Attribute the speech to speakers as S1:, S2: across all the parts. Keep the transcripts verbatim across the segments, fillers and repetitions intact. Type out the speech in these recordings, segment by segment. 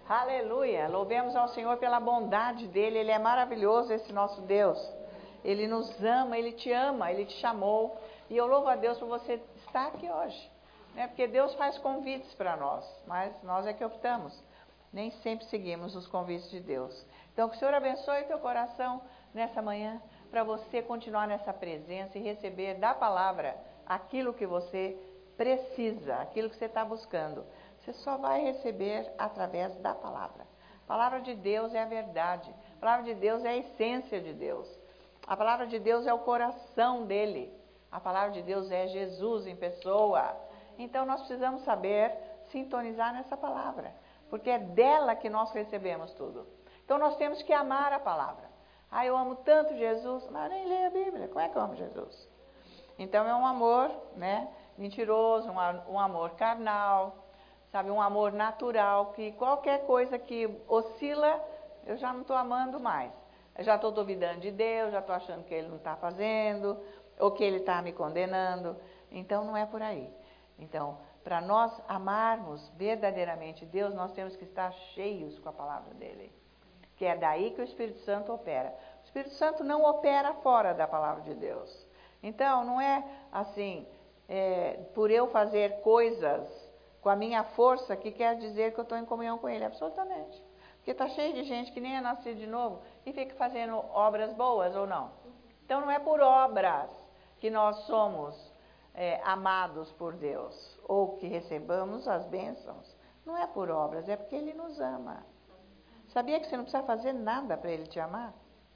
S1: Aleluia! Louvemos ao Senhor pela bondade dEle. Ele é maravilhoso, esse nosso Deus. Ele nos ama, Ele te ama, Ele te chamou. E eu louvo a Deus por você estar aqui hoje. Né? Porque Deus faz convites para nós, mas nós é que optamos. Nem sempre seguimos os convites de Deus. Então, que o Senhor abençoe teu coração nessa manhã, para você continuar nessa presença e receber da palavra aquilo que você precisa, aquilo que você está buscando. Você só vai receber através da palavra. A palavra de Deus é a verdade. A palavra de Deus é a essência de Deus. A palavra de Deus é o coração dele. A palavra de Deus é Jesus em pessoa. Então, nós precisamos saber sintonizar nessa palavra, porque é dela que nós recebemos tudo. Então, nós temos que amar a palavra. Ah, eu amo tanto Jesus, mas nem leio a Bíblia. Como é que eu amo Jesus? Então, é um amor, né, mentiroso, um, um amor carnal, sabe, um amor natural, que qualquer coisa que oscila, eu já não estou amando mais. Eu já estou duvidando de Deus, já estou achando que Ele não está fazendo, ou que Ele está me condenando. Então, não é por aí. Então, para nós amarmos verdadeiramente Deus, nós temos que estar cheios com a palavra dEle. Que é daí que o Espírito Santo opera. O Espírito Santo não opera fora da palavra de Deus. Então, não é assim, é, por eu fazer coisas com a minha força, que quer dizer que eu estou em comunhão com Ele, absolutamente. Porque está cheio de gente que nem é nascido de novo e fica fazendo obras boas ou não. Então não é por obras que nós somos é, amados por Deus, ou que recebamos as bênçãos. Não é por obras, é porque Ele nos ama. Sabia que você não precisa fazer nada para Ele te amar?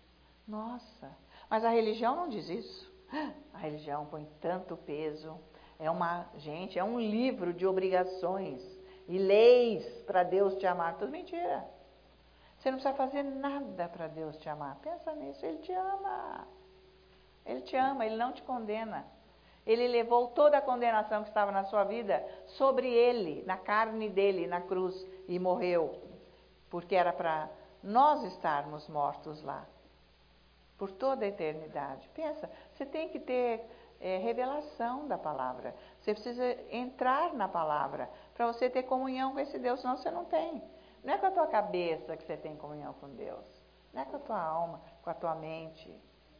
S1: Nossa, mas a religião não diz isso. A religião põe tanto peso. É uma, gente, é um livro de obrigações e leis para Deus te amar. Tudo mentira. Você não precisa fazer nada para Deus te amar. Pensa nisso, Ele te ama. Ele te ama, Ele não te condena. Ele levou toda a condenação que estava na sua vida sobre Ele, na carne dEle, na cruz, e morreu. Porque era para nós estarmos mortos lá, por toda a eternidade. Pensa, você tem que ter é, revelação da palavra. Você precisa entrar na palavra para você ter comunhão com esse Deus, senão você não tem. Não é com a tua cabeça que você tem comunhão com Deus. Não é com a tua alma, com a tua mente.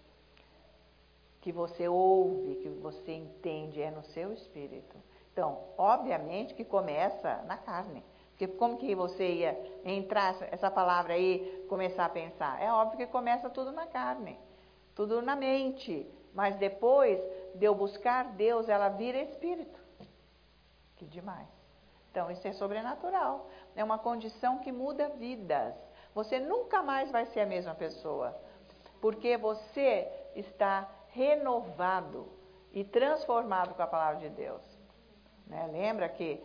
S1: Que você ouve, que você entende, é no seu espírito. Então, obviamente que começa na carne. Porque como que você ia entrar essa palavra aí, começar a pensar? É óbvio que começa tudo na carne, tudo na mente. Mas depois de eu buscar Deus, ela vira espírito. Que demais. Então, isso é sobrenatural. É uma condição que muda vidas. Você nunca mais vai ser a mesma pessoa. Porque você está renovado e transformado com a palavra de Deus. Né? Lembra que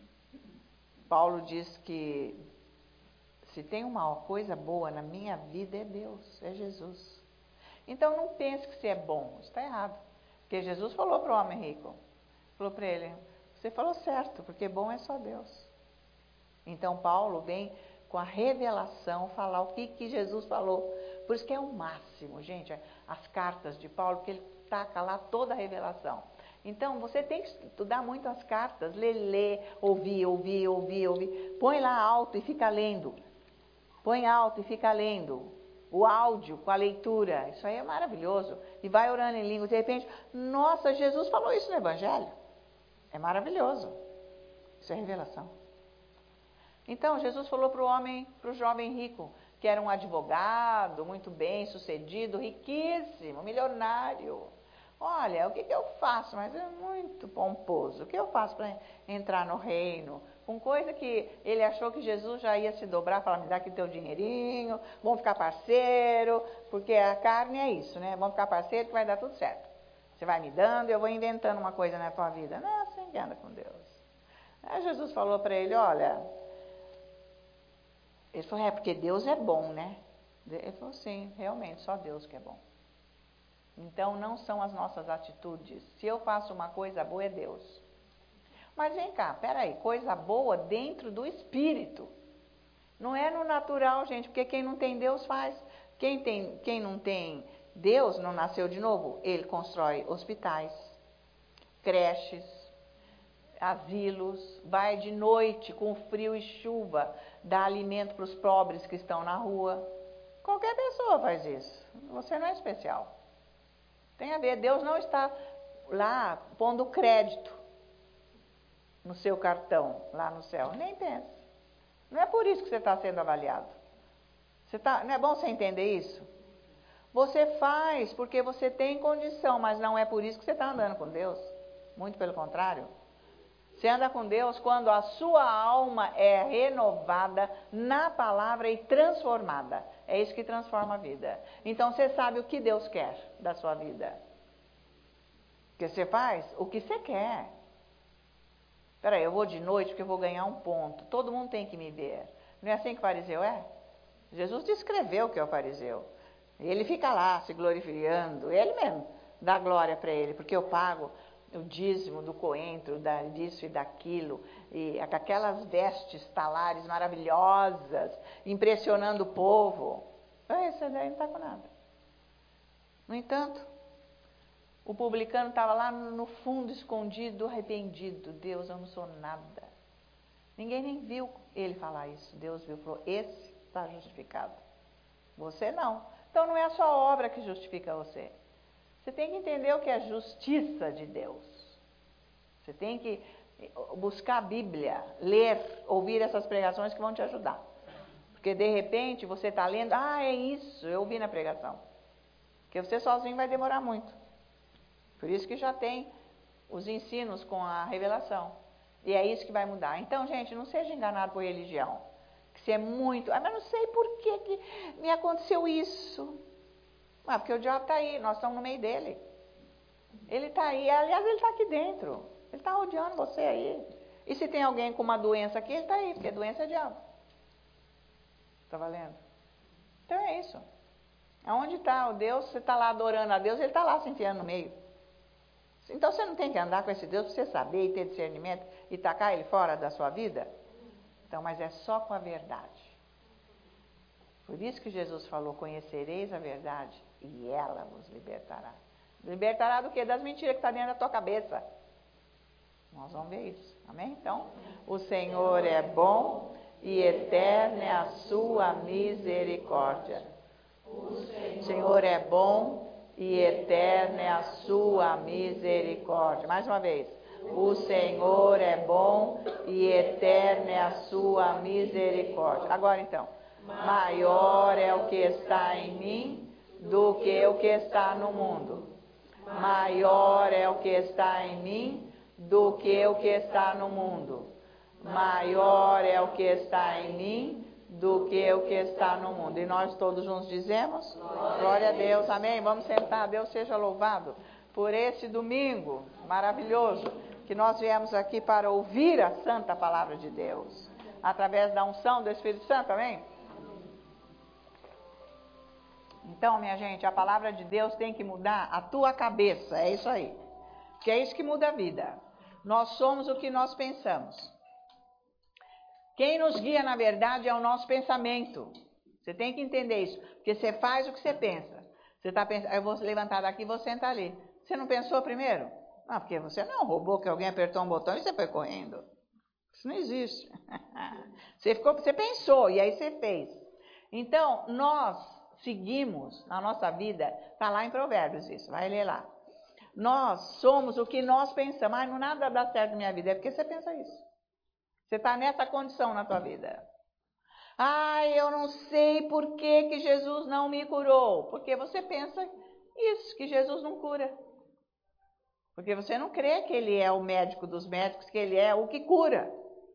S1: Paulo diz que se tem uma coisa boa na minha vida é Deus, é Jesus. Então não pense que você é bom, isso está errado. Porque Jesus falou para o homem rico, falou para ele, você falou certo, porque bom é só Deus. Então Paulo vem com a revelação falar o que, que Jesus falou. Por isso que é o máximo, gente, as cartas de Paulo, porque ele taca lá toda a revelação. Então, você tem que estudar muito as cartas, ler, ler, ouvir, ouvir, ouvir, ouvir. Põe lá alto e fica lendo. Põe alto e fica lendo. O áudio com a leitura, isso aí é maravilhoso. E vai orando em línguas, de repente, nossa, Jesus falou isso no Evangelho. É maravilhoso. Isso é revelação. Então, Jesus falou para o homem, para o jovem rico, que era um advogado, muito bem sucedido, riquíssimo, milionário. Olha, o que, que eu faço? Mas é muito pomposo. O que eu faço para entrar no reino? Com coisa que ele achou que Jesus já ia se dobrar, falar, me dá aqui teu dinheirinho, vamos ficar parceiro, porque a carne é isso, né? Vamos ficar parceiro que vai dar tudo certo. Você vai me dando e eu vou inventando uma coisa na tua vida. Não é assim que anda com Deus. Aí Jesus falou para ele, olha, ele falou, é porque Deus é bom, né? Ele falou, sim, realmente, só Deus que é bom. Então, não são as nossas atitudes. Se eu faço uma coisa boa, é Deus. Mas vem cá, peraí, coisa boa dentro do Espírito. Não é no natural, gente, porque quem não tem Deus faz. Quem, tem, quem não tem Deus, não nasceu de novo, ele constrói hospitais, creches, asilos, vai de noite com frio e chuva, dá alimento para os pobres que estão na rua. Qualquer pessoa faz isso. Você não é especial. Tem a ver, Deus não está lá pondo crédito no seu cartão, lá no céu. Nem pense. Não é por isso que você está sendo avaliado. Você tá, não é bom você entender isso? Você faz porque você tem condição, mas não é por isso que você está andando com Deus. Muito pelo contrário. Você anda com Deus quando a sua alma é renovada na palavra e transformada. É isso que transforma a vida. Então você sabe o que Deus quer da sua vida. Porque você faz o que você quer. Peraí, eu vou de noite porque eu vou ganhar um ponto. Todo mundo tem que me ver. Não é assim que o fariseu é? Jesus descreveu o que é o fariseu. Ele fica lá se glorificando. Ele mesmo dá glória para ele. Porque eu pago o dízimo do coentro, da, disso e daquilo, e aquelas vestes talares maravilhosas, impressionando o povo. Esse daí não está com nada. No entanto, o publicano estava lá no fundo, escondido, arrependido. Deus, eu não sou nada. Ninguém nem viu ele falar isso. Deus viu e falou, esse está justificado. Você não. Então não é a sua obra que justifica você. Você tem que entender o que é a justiça de Deus. Você tem que buscar a Bíblia, ler, ouvir essas pregações que vão te ajudar. Porque de repente você está lendo, ah, é isso, eu ouvi na pregação. Porque você sozinho vai demorar muito. Por isso que já tem os ensinos com a revelação. E é isso que vai mudar. Então, gente, não seja enganado por religião. Que você é muito, ah, mas não sei por que, que me aconteceu isso. Ah, porque o diabo está aí, nós estamos no meio dele. Ele está aí, aliás, ele está aqui dentro. Ele está rodeando você aí. E se tem alguém com uma doença aqui, ele está aí, porque doença é diabo. Está valendo? Então é isso. Aonde está o Deus, você está lá adorando a Deus, ele está lá se enfiando no meio. Então você não tem que andar com esse Deus para você saber e ter discernimento e tacar ele fora da sua vida? Então, mas é só com a verdade. Por isso que Jesus falou, conhecereis a verdade e ela vos libertará. Libertará do quê? Das mentiras que está dentro da tua cabeça. Nós vamos ver isso. Amém? Então, o Senhor é bom e eterna é a sua misericórdia. O Senhor é bom e eterna é a sua misericórdia. Mais uma vez. O Senhor é bom e eterna é a sua misericórdia. Agora então. Maior é o que está em mim do que o que está no mundo. Maior é o que está em mim do que o que está no mundo. Maior é o que está em mim do que o que está no mundo. E nós todos juntos dizemos? Glória, Glória a Deus. Amém? Vamos sentar. Deus seja louvado por esse domingo maravilhoso que nós viemos aqui para ouvir a santa palavra de Deus. Através da unção do Espírito Santo. Amém? Então, minha gente, a palavra de Deus tem que mudar a tua cabeça, é isso aí. Porque é isso que muda a vida. Nós somos o que nós pensamos. Quem nos guia, na verdade, é o nosso pensamento. Você tem que entender isso. Porque você faz o que você pensa. Você está pensando, eu vou levantar daqui e vou sentar ali. Você não pensou primeiro? Não, porque você não roubou que alguém apertou um botão e você foi correndo. Isso não existe. Você, ficou, você pensou e aí você fez. Então, nós... seguimos na nossa vida, está lá em Provérbios isso, vai ler lá. Nós somos o que nós pensamos. Ah, não nada dá certo na minha vida, é porque você pensa isso. Você está nessa condição na tua vida. Ah, eu não sei por que, que Jesus não me curou. Porque você pensa isso, que Jesus não cura. Porque você não crê que ele é o médico dos médicos, que ele é o que cura.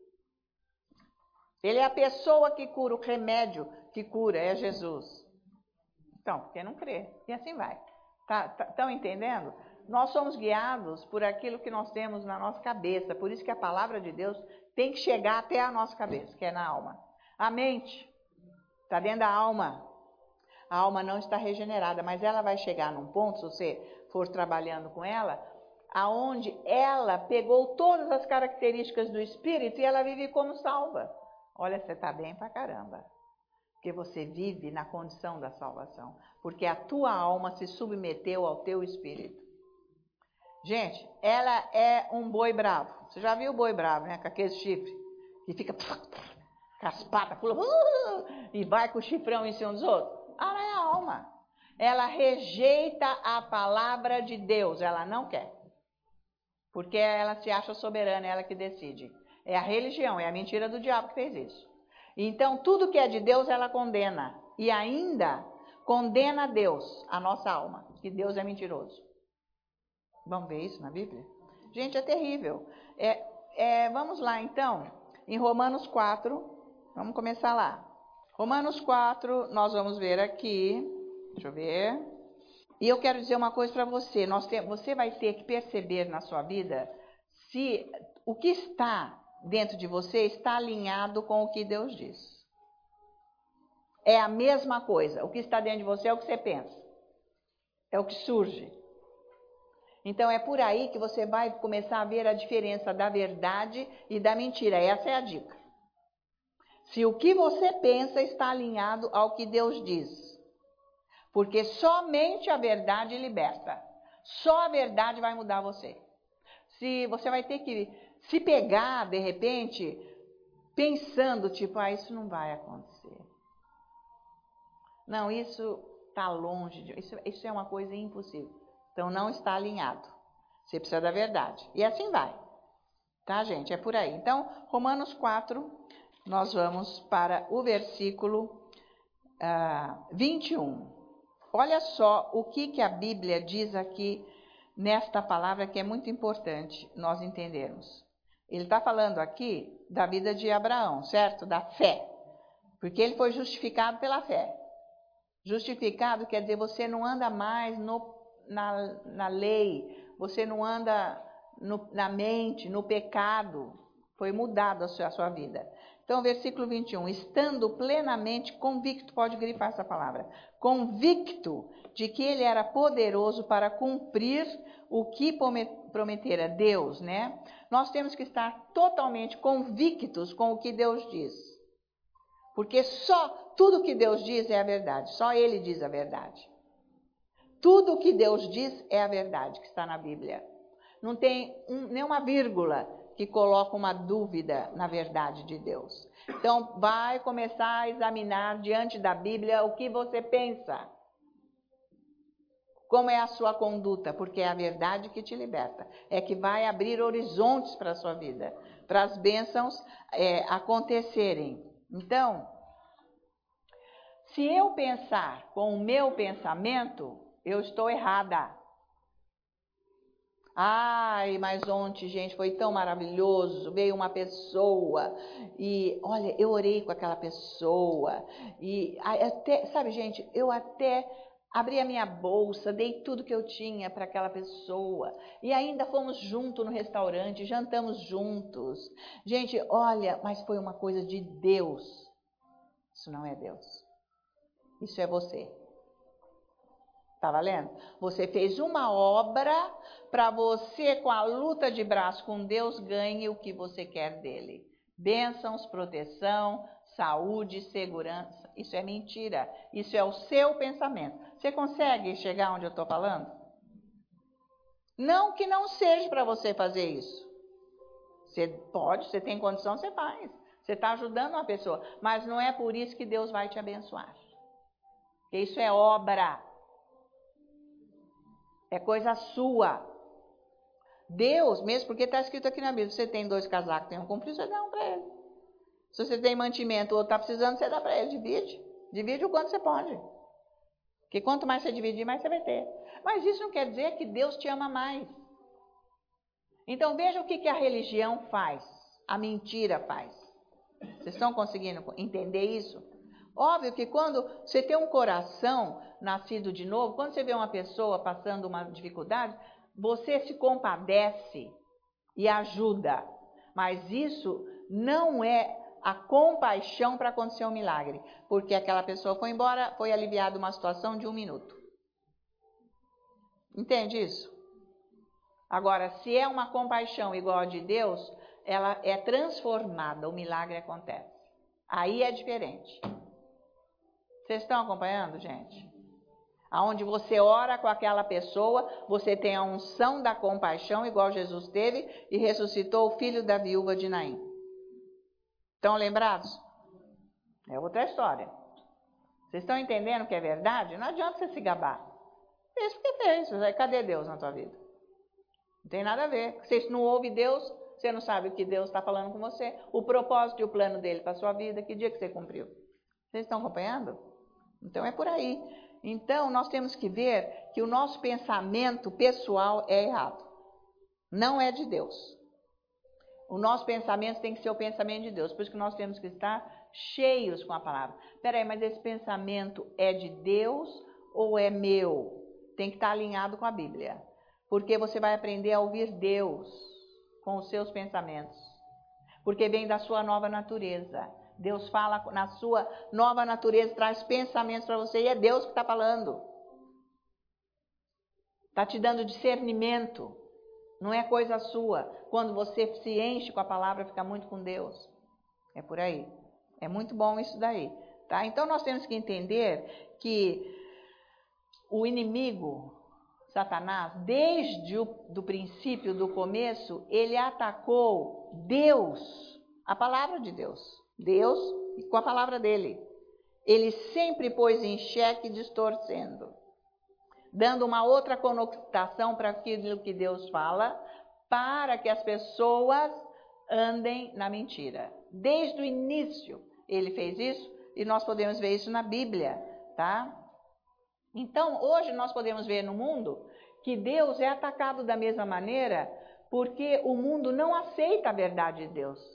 S1: Ele é a pessoa que cura, o remédio que cura é Jesus. Então, porque não crê. E assim vai. Estão tá, tá, entendendo? Nós somos guiados por aquilo que nós temos na nossa cabeça. Por isso que a palavra de Deus tem que chegar até a nossa cabeça, que é na alma. A mente está dentro da alma. A alma não está regenerada, mas ela vai chegar num ponto, se você for trabalhando com ela, aonde ela pegou todas as características do Espírito e ela vive como salva. Olha, você está bem pra caramba. Porque você vive na condição da salvação. Porque a tua alma se submeteu ao teu espírito. Gente, ela é um boi bravo. Você já viu o boi bravo, né? Com aquele chifre que fica... Caspada, pula, uh, e vai com o chifrão em cima dos outros. Ela é a alma. Ela rejeita a palavra de Deus, ela não quer. Porque ela se acha soberana, é ela que decide. É a religião, é a mentira do diabo que fez isso. Então, tudo que é de Deus, ela condena. E ainda condena a Deus, a nossa alma, que Deus é mentiroso. Vamos ver isso na Bíblia? Gente, é terrível. É, é, vamos lá, então, em Romanos quatro, vamos começar lá. Romanos quatro, nós vamos ver aqui, deixa eu ver. E eu quero dizer uma coisa para você, nós tem, você vai ter que perceber na sua vida se o que está dentro de você está alinhado com o que Deus diz. É a mesma coisa, o que está dentro de você é o que você pensa, é o que surge. Então é por aí que você vai começar a ver a diferença da verdade e da mentira, essa é a dica. Se o que você pensa está alinhado ao que Deus diz. Porque somente a verdade liberta. Só a verdade vai mudar você. Se você vai ter que se pegar, de repente, pensando, tipo, ah, isso não vai acontecer. Não, isso está longe, de, isso, isso é uma coisa impossível. Então, não está alinhado. Você precisa da verdade. E assim vai. Tá, gente? É por aí. Então, Romanos quatro, nós vamos para o versículo uh, vinte e um. Olha só o que, que a Bíblia diz aqui nesta palavra que é muito importante nós entendermos. Ele está falando aqui da vida de Abraão, certo? Da fé. Porque ele foi justificado pela fé. Justificado quer dizer você não anda mais no, na, na lei, você não anda no, na mente, no pecado. Foi mudado a sua, a sua vida. Então, versículo vinte e um, estando plenamente convicto, pode grifar essa palavra, convicto de que ele era poderoso para cumprir o que prometera Deus, né? Nós temos que estar totalmente convictos com o que Deus diz. Porque só tudo que Deus diz é a verdade, só ele diz a verdade. Tudo que Deus diz é a verdade que está na Bíblia. Não tem um, nenhuma vírgula que coloca uma dúvida na verdade de Deus. Então, vai começar a examinar diante da Bíblia o que você pensa. Como é a sua conduta, porque é a verdade que te liberta. É que vai abrir horizontes para a sua vida, para as bênçãos é, acontecerem. Então, se eu pensar com o meu pensamento, eu estou errada. Ai, mas ontem, gente, foi tão maravilhoso, veio uma pessoa e, olha, eu orei com aquela pessoa e até, sabe, gente, eu até abri a minha bolsa, dei tudo que eu tinha para aquela pessoa e ainda fomos juntos no restaurante, jantamos juntos. Gente, olha, mas foi uma coisa de Deus. Isso não é Deus. Isso é você. Tá valendo? Você fez uma obra para você, com a luta de braço com Deus, ganhe o que você quer dele. Bênçãos, proteção, saúde, segurança. Isso é mentira. Isso é o seu pensamento. Você consegue chegar onde eu estou falando? Não que não seja para você fazer isso. Você pode, você tem condição, você faz. Você está ajudando uma pessoa. Mas não é por isso que Deus vai te abençoar. Porque isso é obra. É coisa sua. Deus, mesmo porque está escrito aqui na Bíblia, se você tem dois casacos, tem um comprido, você dá um para ele. Se você tem mantimento, o outro está precisando, você dá para ele, divide. Divide o quanto você pode. Porque quanto mais você dividir, mais você vai ter. Mas isso não quer dizer que Deus te ama mais. Então veja o que, que a religião faz, a mentira faz. Vocês estão conseguindo entender isso? Óbvio que quando você tem um coração nascido de novo, quando você vê uma pessoa passando uma dificuldade, você se compadece e ajuda. Mas isso não é a compaixão para acontecer um milagre. Porque aquela pessoa foi embora, foi aliviada uma situação de um minuto. Entende isso? Agora, se é uma compaixão igual a de Deus, ela é transformada, o milagre acontece. Aí é diferente. Vocês estão acompanhando, gente? Aonde você ora com aquela pessoa, você tem a unção da compaixão, igual Jesus teve, e ressuscitou o filho da viúva de Naim. Estão lembrados? É outra história. Vocês estão entendendo que é verdade? Não adianta você se gabar. Fez porque fez. Cadê Deus na tua vida? Não tem nada a ver. Você não ouve Deus, você não sabe o que Deus está falando com você. O propósito e o plano dele para a sua vida, que dia que você cumpriu? Vocês estão acompanhando? Então é por aí. Então nós temos que ver que o nosso pensamento pessoal é errado. Não é de Deus. O nosso pensamento tem que ser o pensamento de Deus. Por isso que nós temos que estar cheios com a palavra. Peraí, mas esse pensamento é de Deus ou é meu? Tem que estar alinhado com a Bíblia. Porque você vai aprender a ouvir Deus com os seus pensamentos. Porque vem da sua nova natureza. Deus fala na sua nova natureza, traz pensamentos para você e é Deus que está falando. Está te dando discernimento. Não é coisa sua. Quando você se enche com a palavra, fica muito com Deus. É por aí. É muito bom isso daí. Tá? Então nós temos que entender que o inimigo, Satanás, desde o do princípio, do começo, ele atacou Deus, a palavra de Deus. Deus com a palavra dele. Ele sempre pôs em xeque, distorcendo, dando uma outra conotação para aquilo que Deus fala, para que as pessoas andem na mentira. Desde o início ele fez isso e nós podemos ver isso na Bíblia, tá? Então, hoje nós podemos ver no mundo que Deus é atacado da mesma maneira porque o mundo não aceita a verdade de Deus.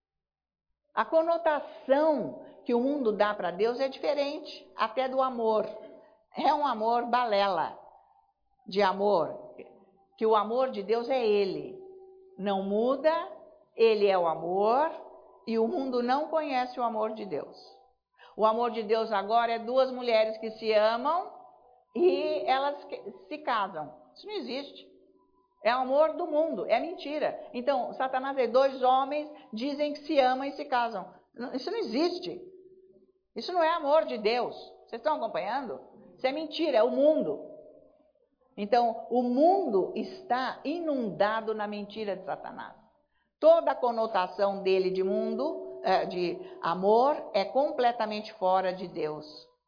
S1: A conotação que o mundo dá para Deus é diferente, até do amor. É um amor balela de amor, que o amor de Deus é Ele. Não muda, Ele é o amor e o mundo não conhece o amor de Deus. O amor de Deus agora é duas mulheres que se amam e elas se casam. Isso não existe. É o amor do mundo, é mentira. Então, Satanás é dois homens, dizem que se amam e se casam. Isso não existe. Isso não é amor de Deus. Vocês estão acompanhando? Isso é mentira, é o mundo. Então, o mundo está inundado na mentira de Satanás. Toda a conotação dele de mundo, de amor, é completamente fora de Deus.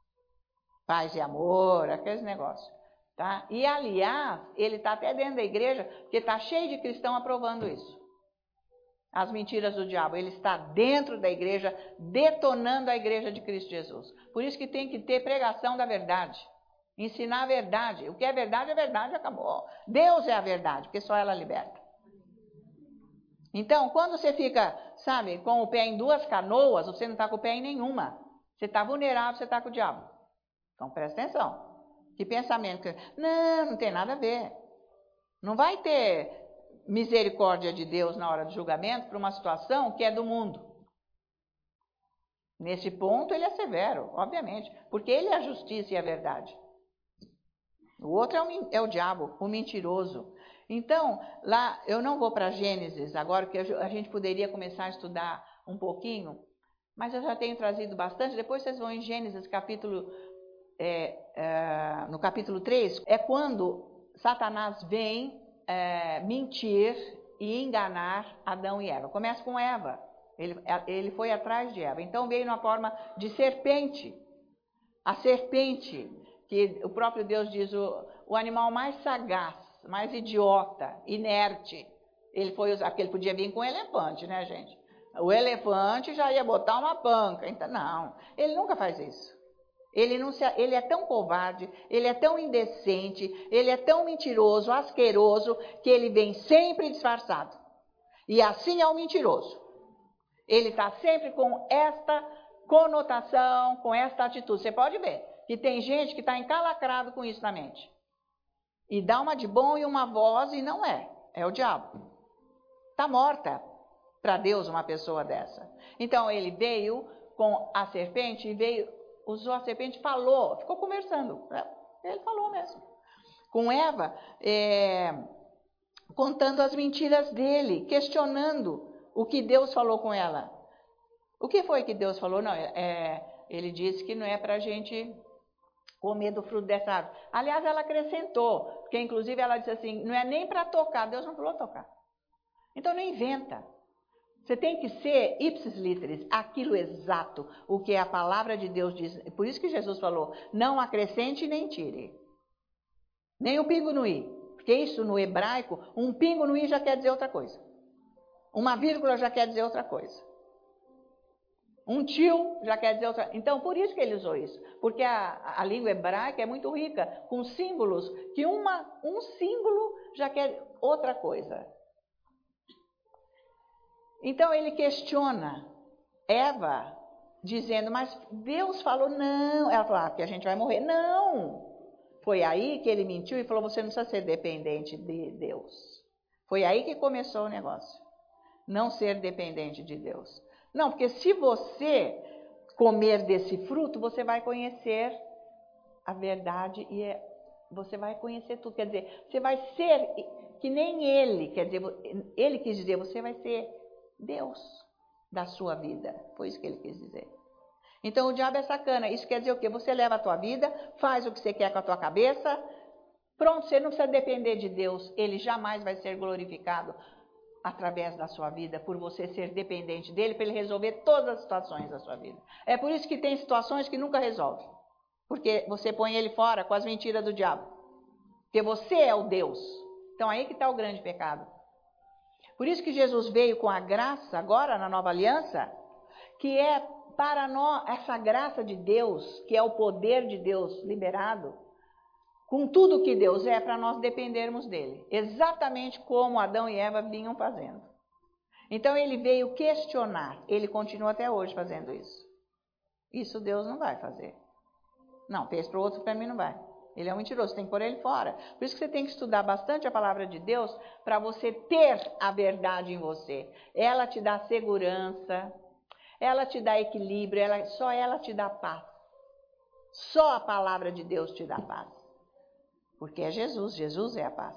S1: Paz e amor, aqueles negócios. Tá? E, aliás, ele está até dentro da igreja, porque está cheio de cristão aprovando isso. As mentiras do diabo. Ele está dentro da igreja, detonando a igreja de Cristo Jesus. Por isso que tem que ter pregação da verdade. Ensinar a verdade. O que é verdade é verdade, acabou. Deus é a verdade, porque só ela liberta. Então, quando você fica, sabe, com o pé em duas canoas, você não está com o pé em nenhuma. Você está vulnerável, você está com o diabo. Então, presta atenção. Que pensamento? Não, não tem nada a ver. Não vai ter misericórdia de Deus na hora do julgamento para uma situação que é do mundo. Nesse ponto ele é severo, obviamente, porque ele é a justiça e a verdade. O outro é o, é o diabo, o mentiroso. Então, lá, eu não vou para Gênesis agora, porque a gente poderia começar a estudar um pouquinho, mas eu já tenho trazido bastante. Depois vocês vão em Gênesis capítulo... É, é, no capítulo três, é quando Satanás vem é, mentir e enganar Adão e Eva. Começa com Eva, ele, ele foi atrás de Eva, então veio na forma de serpente. A serpente, que o próprio Deus diz, o, o animal mais sagaz, mais idiota, inerte, ele foi usar, porque ele podia vir com um elefante, né, gente? O elefante já ia botar uma panca, então não, ele nunca faz isso. Ele, não se, ele é tão covarde, ele é tão indecente, ele é tão mentiroso, asqueroso, que ele vem sempre disfarçado. E assim é o mentiroso. Ele está sempre com esta conotação, com esta atitude. Você pode ver que tem gente que está encalacrado com isso na mente. E dá uma de bom e uma voz e não é. É o diabo. Está morta para Deus uma pessoa dessa. Então ele veio com a serpente e veio... Usou a serpente, falou, ficou conversando. Ele falou mesmo. Com Eva, é, contando as mentiras dele, questionando o que Deus falou com ela. O que foi que Deus falou? Não, é, ele disse que não é para a gente comer do fruto dessa árvore. Aliás, ela acrescentou, porque inclusive ela disse assim, não é nem para tocar. Deus não falou tocar. Então não inventa. Você tem que ser ipsis literis, aquilo exato, o que a palavra de Deus diz. Por isso que Jesus falou, não acrescente nem tire. Nem um pingo no i. Porque isso no hebraico, um pingo no i já quer dizer outra coisa. Uma vírgula já quer dizer outra coisa. Um tio já quer dizer outra. Então, por isso que ele usou isso. Porque a, a língua hebraica é muito rica, com símbolos, que uma, um símbolo já quer outra coisa. Então, ele questiona Eva, dizendo, mas Deus falou, não. Ela falou, ah, porque a gente vai morrer. Não! Foi aí que ele mentiu e falou, você não precisa ser dependente de Deus. Foi aí que começou o negócio. Não ser dependente de Deus. Não, porque se você comer desse fruto, você vai conhecer a verdade e é, você vai conhecer tudo. Quer dizer, você vai ser que nem ele, quer dizer, ele quis dizer, você vai ser Deus da sua vida. Foi isso que ele quis dizer. Então o diabo é sacana. Isso quer dizer o quê? Você leva a tua vida, faz o que você quer com a tua cabeça. Pronto, você não precisa depender de Deus. Ele jamais vai ser glorificado através da sua vida, por você ser dependente dele, para ele resolver todas as situações da sua vida. É por isso que tem situações que nunca resolve. Porque você põe ele fora com as mentiras do diabo. Porque você é o Deus. Então aí que está o grande pecado. Por isso que Jesus veio com a graça, agora na nova aliança, que é para nós, essa graça de Deus, que é o poder de Deus liberado, com tudo que Deus é, para nós dependermos dele. Exatamente como Adão e Eva vinham fazendo. Então ele veio questionar. Ele continua até hoje fazendo isso. Isso Deus não vai fazer. Não, fez para o outro, para mim não vai. Ele é um mentiroso, tem que pôr ele fora. Por isso que você tem que estudar bastante a palavra de Deus para você ter a verdade em você. Ela te dá segurança, ela te dá equilíbrio, ela, só ela te dá paz. Só a palavra de Deus te dá paz. Porque é Jesus, Jesus é a paz.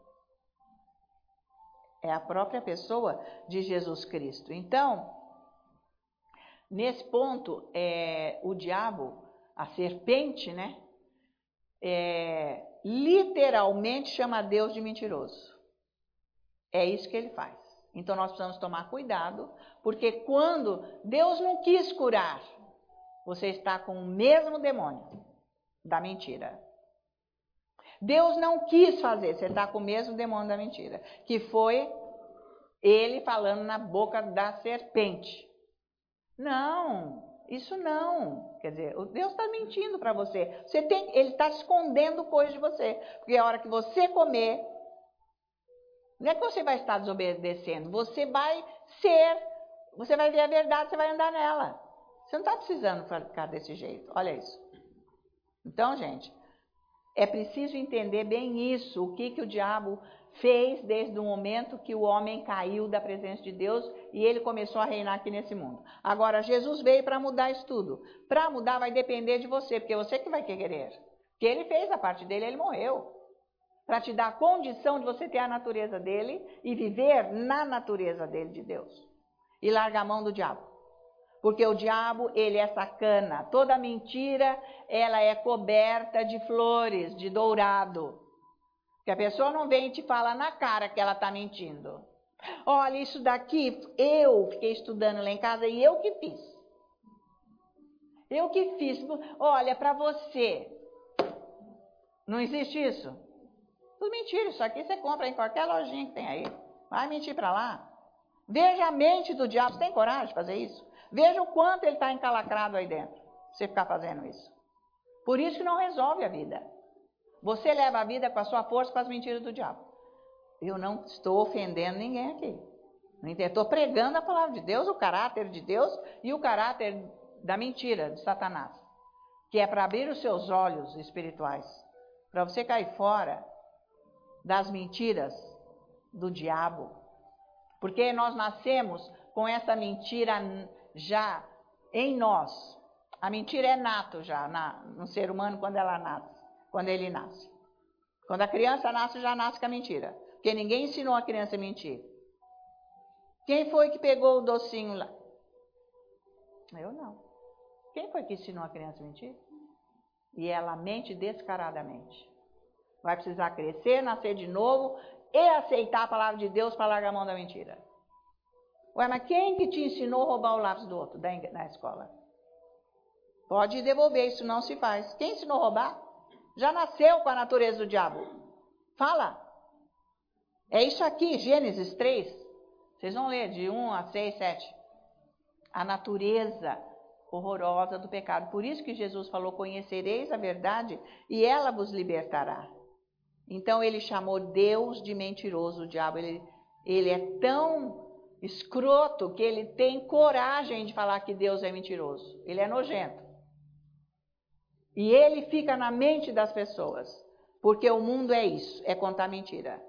S1: É a própria pessoa de Jesus Cristo. Então, nesse ponto, é, o diabo, a serpente, né, é, literalmente chama Deus de mentiroso. É isso que ele faz. Então, nós precisamos tomar cuidado, porque quando Deus não quis curar, você está com o mesmo demônio da mentira. Deus não quis fazer, você está com o mesmo demônio da mentira, que foi ele falando na boca da serpente. Não, isso não. Quer dizer, o Deus está mentindo para você. Você tem, ele está escondendo coisas de você. Porque a hora que você comer, não é que você vai estar desobedecendo, você vai ser, você vai ver a verdade, você vai andar nela. Você não está precisando ficar desse jeito. Olha isso. Então, gente, é preciso entender bem isso, o que, que o diabo fez desde o momento que o homem caiu da presença de Deus e ele começou a reinar aqui nesse mundo. Agora, Jesus veio para mudar isso tudo. Para mudar vai depender de você, porque é você que vai querer. Porque ele fez a parte dele, ele morreu. Para te dar a condição de você ter a natureza dele e viver na natureza dele, de Deus. E largar a mão do diabo. Porque o diabo, ele é sacana. Toda mentira, ela é coberta de flores, de dourado. Que a pessoa não vem e te fala na cara que ela está mentindo. Olha, isso daqui, eu fiquei estudando lá em casa e eu que fiz. Eu que fiz. Olha, para você. Não existe isso? Tudo mentira. Isso aqui você compra em qualquer lojinha que tem aí. Vai mentir para lá. Veja a mente do diabo. Você tem coragem de fazer isso? Veja o quanto ele está encalacrado aí dentro, você ficar fazendo isso. Por isso que não resolve a vida. Você leva a vida com a sua força, com as mentiras do diabo. Eu não estou ofendendo ninguém aqui. Estou pregando a palavra de Deus, o caráter de Deus e o caráter da mentira de Satanás. Que é para abrir os seus olhos espirituais. Para você cair fora das mentiras do diabo. Porque nós nascemos com essa mentira já em nós. A mentira é nato já na, no ser humano quando ela nasce, quando ele nasce. Quando a criança nasce, já nasce com a mentira. Porque ninguém ensinou a criança a mentir. Quem foi que pegou o docinho lá? Eu não. Quem foi que ensinou a criança a mentir? E ela mente descaradamente. Vai precisar crescer, nascer de novo e aceitar a palavra de Deus para largar a mão da mentira. Ué, mas quem que te ensinou a roubar o lápis do outro da, na escola? Pode devolver, isso não se faz. Quem ensinou a roubar? Já nasceu com a natureza do diabo. Fala. É isso aqui, Gênesis três. Vocês vão ler de um a seis, sete. A natureza horrorosa do pecado. Por isso que Jesus falou, conhecereis a verdade e ela vos libertará. Então ele chamou Deus de mentiroso, o diabo. Ele, ele é tão escroto que ele tem coragem de falar que Deus é mentiroso. Ele é nojento. E ele fica na mente das pessoas. Porque o mundo é isso, é contar mentira.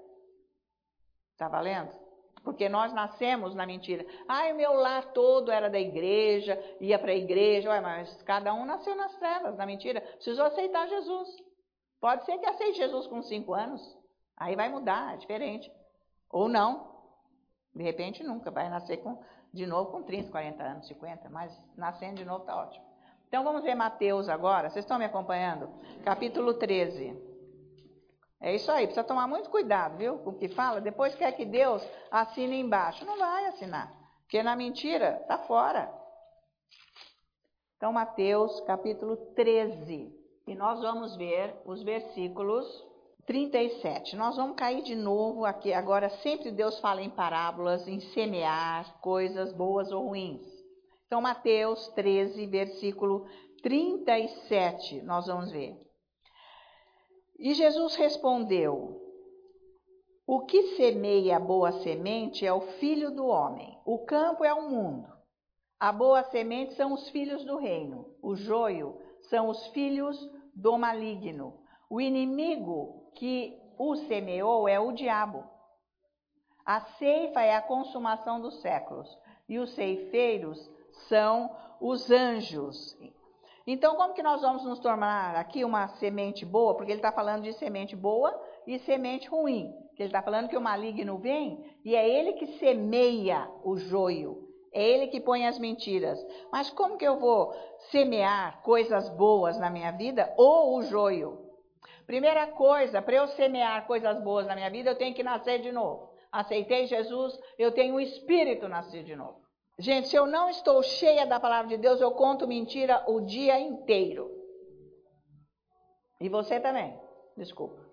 S1: Tá valendo? Porque nós nascemos na mentira. Ai, o meu lar todo era da igreja, ia para a igreja. Ué, mas cada um nasceu nas trevas, na mentira. Precisou aceitar Jesus. Pode ser que aceite Jesus com cinco anos. Aí vai mudar, é diferente. Ou não. De repente nunca. Vai nascer com, de novo com trinta, quarenta anos, cinquenta. Mas nascendo de novo está ótimo. Então vamos ver Mateus agora. Vocês estão me acompanhando? Capítulo treze. É isso aí, precisa tomar muito cuidado, viu, com o que fala. Depois quer que Deus assine embaixo. Não vai assinar, porque na mentira está fora. Então, Mateus, capítulo treze. E nós vamos ver os versículos trinta e sete. Nós vamos cair de novo aqui. Agora, sempre Deus fala em parábolas, em semear coisas boas ou ruins. Então, Mateus treze, versículo trinta e sete, nós vamos ver. E Jesus respondeu, o que semeia a boa semente é o filho do homem, o campo é o mundo. A boa semente são os filhos do reino, o joio são os filhos do maligno. O inimigo que o semeou é o diabo. A ceifa é a consumação dos séculos, e os ceifeiros são os anjos. Então, como que nós vamos nos tornar aqui uma semente boa? Porque ele está falando de semente boa e semente ruim. Ele está falando que o maligno vem e é ele que semeia o joio. É ele que põe as mentiras. Mas como que eu vou semear coisas boas na minha vida ou o joio? Primeira coisa, para eu semear coisas boas na minha vida, eu tenho que nascer de novo. Aceitei Jesus, eu tenho o Espírito nascido de novo. Gente, se eu não estou cheia da palavra de Deus, eu conto mentira o dia inteiro. E você também. Desculpa.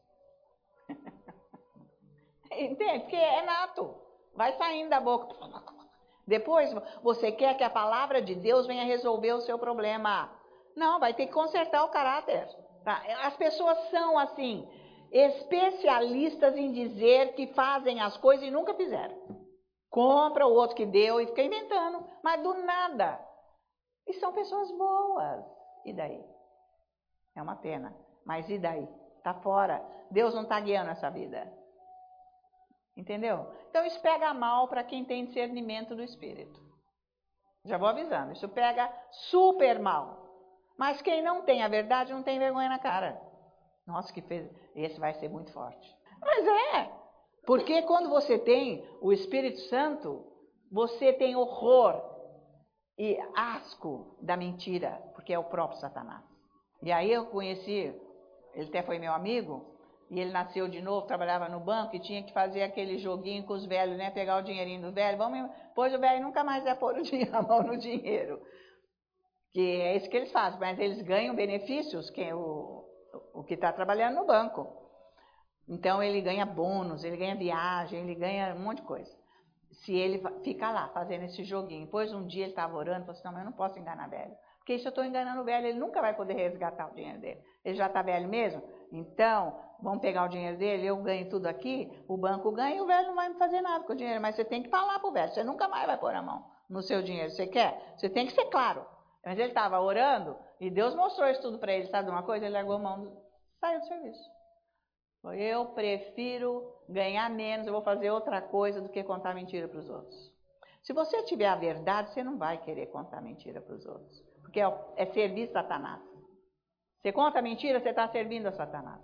S1: Entende? Porque é nato. Vai saindo da boca. Depois, você quer que a palavra de Deus venha resolver o seu problema. Não, vai ter que consertar o caráter. Tá? As pessoas são, assim, especialistas em dizer que fazem as coisas e nunca fizeram. Compra o outro que deu e fica inventando, mas do nada. E são pessoas boas. E daí? É uma pena. Mas e daí? Está fora. Deus não está guiando essa vida. Entendeu? Então isso pega mal para quem tem discernimento do Espírito. Já vou avisando. Isso pega super mal. Mas quem não tem a verdade não tem vergonha na cara. Nossa, que fez. Esse vai ser muito forte. Mas é. Porque quando você tem o Espírito Santo, você tem horror e asco da mentira, porque é o próprio Satanás. E aí eu conheci, ele até foi meu amigo, e ele nasceu de novo, trabalhava no banco e tinha que fazer aquele joguinho com os velhos, né? Pegar o dinheirinho do velho, vamos, pois o velho nunca mais vai pôr o dinheiro, a mão no dinheiro. Que é isso que eles fazem, mas eles ganham benefícios, quem, o, o que está trabalhando no banco. Então, ele ganha bônus, ele ganha viagem, ele ganha um monte de coisa. Se ele fica lá, fazendo esse joguinho. Depois, um dia, ele estava orando, falou assim, não, mas eu não posso enganar velho. Porque se eu estou enganando o velho, ele nunca vai poder resgatar o dinheiro dele. Ele já está velho mesmo? Então, vamos pegar o dinheiro dele, eu ganho tudo aqui, o banco ganha e o velho não vai me fazer nada com o dinheiro. Mas você tem que falar para o velho, você nunca mais vai pôr a mão no seu dinheiro. Você quer? Você tem que ser claro. Mas ele estava orando e Deus mostrou isso tudo para ele. Sabe de uma coisa? Ele largou a mão, saiu do serviço. Eu prefiro ganhar menos, eu vou fazer outra coisa do que contar mentira para os outros. Se você tiver a verdade, você não vai querer contar mentira para os outros. Porque é, é servir Satanás. Você conta mentira, você está servindo a Satanás.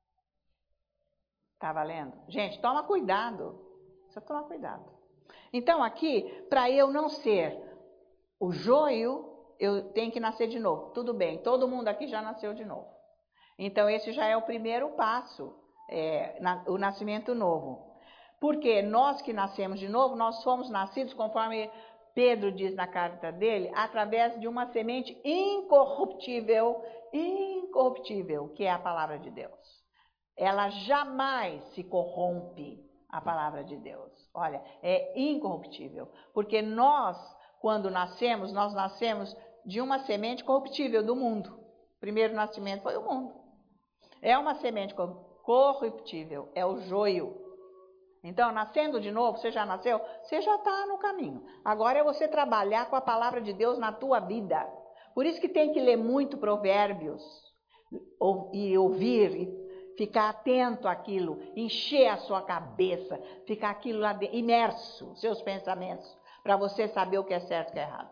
S1: Está valendo? Gente, toma cuidado. Precisa tomar cuidado. Então aqui, para eu não ser o joio, eu tenho que nascer de novo. Tudo bem, todo mundo aqui já nasceu de novo. Então esse já é o primeiro passo. É, na, o nascimento novo. Porque nós que nascemos de novo, nós fomos nascidos, conforme Pedro diz na carta dele, através de uma semente incorruptível, incorruptível, que é a palavra de Deus. Ela jamais se corrompe, a palavra de Deus. Olha, é incorruptível. Porque nós, quando nascemos, nós nascemos de uma semente corruptível do mundo. O primeiro nascimento foi o mundo. É uma semente corruptível, é o joio. Então, nascendo de novo, você já nasceu, você já está no caminho. Agora é você trabalhar com a palavra de Deus na tua vida. Por isso que tem que ler muito Provérbios, e ouvir, e ficar atento àquilo, encher a sua cabeça, ficar aquilo lá dentro, imerso, seus pensamentos, para você saber o que é certo e o que é errado.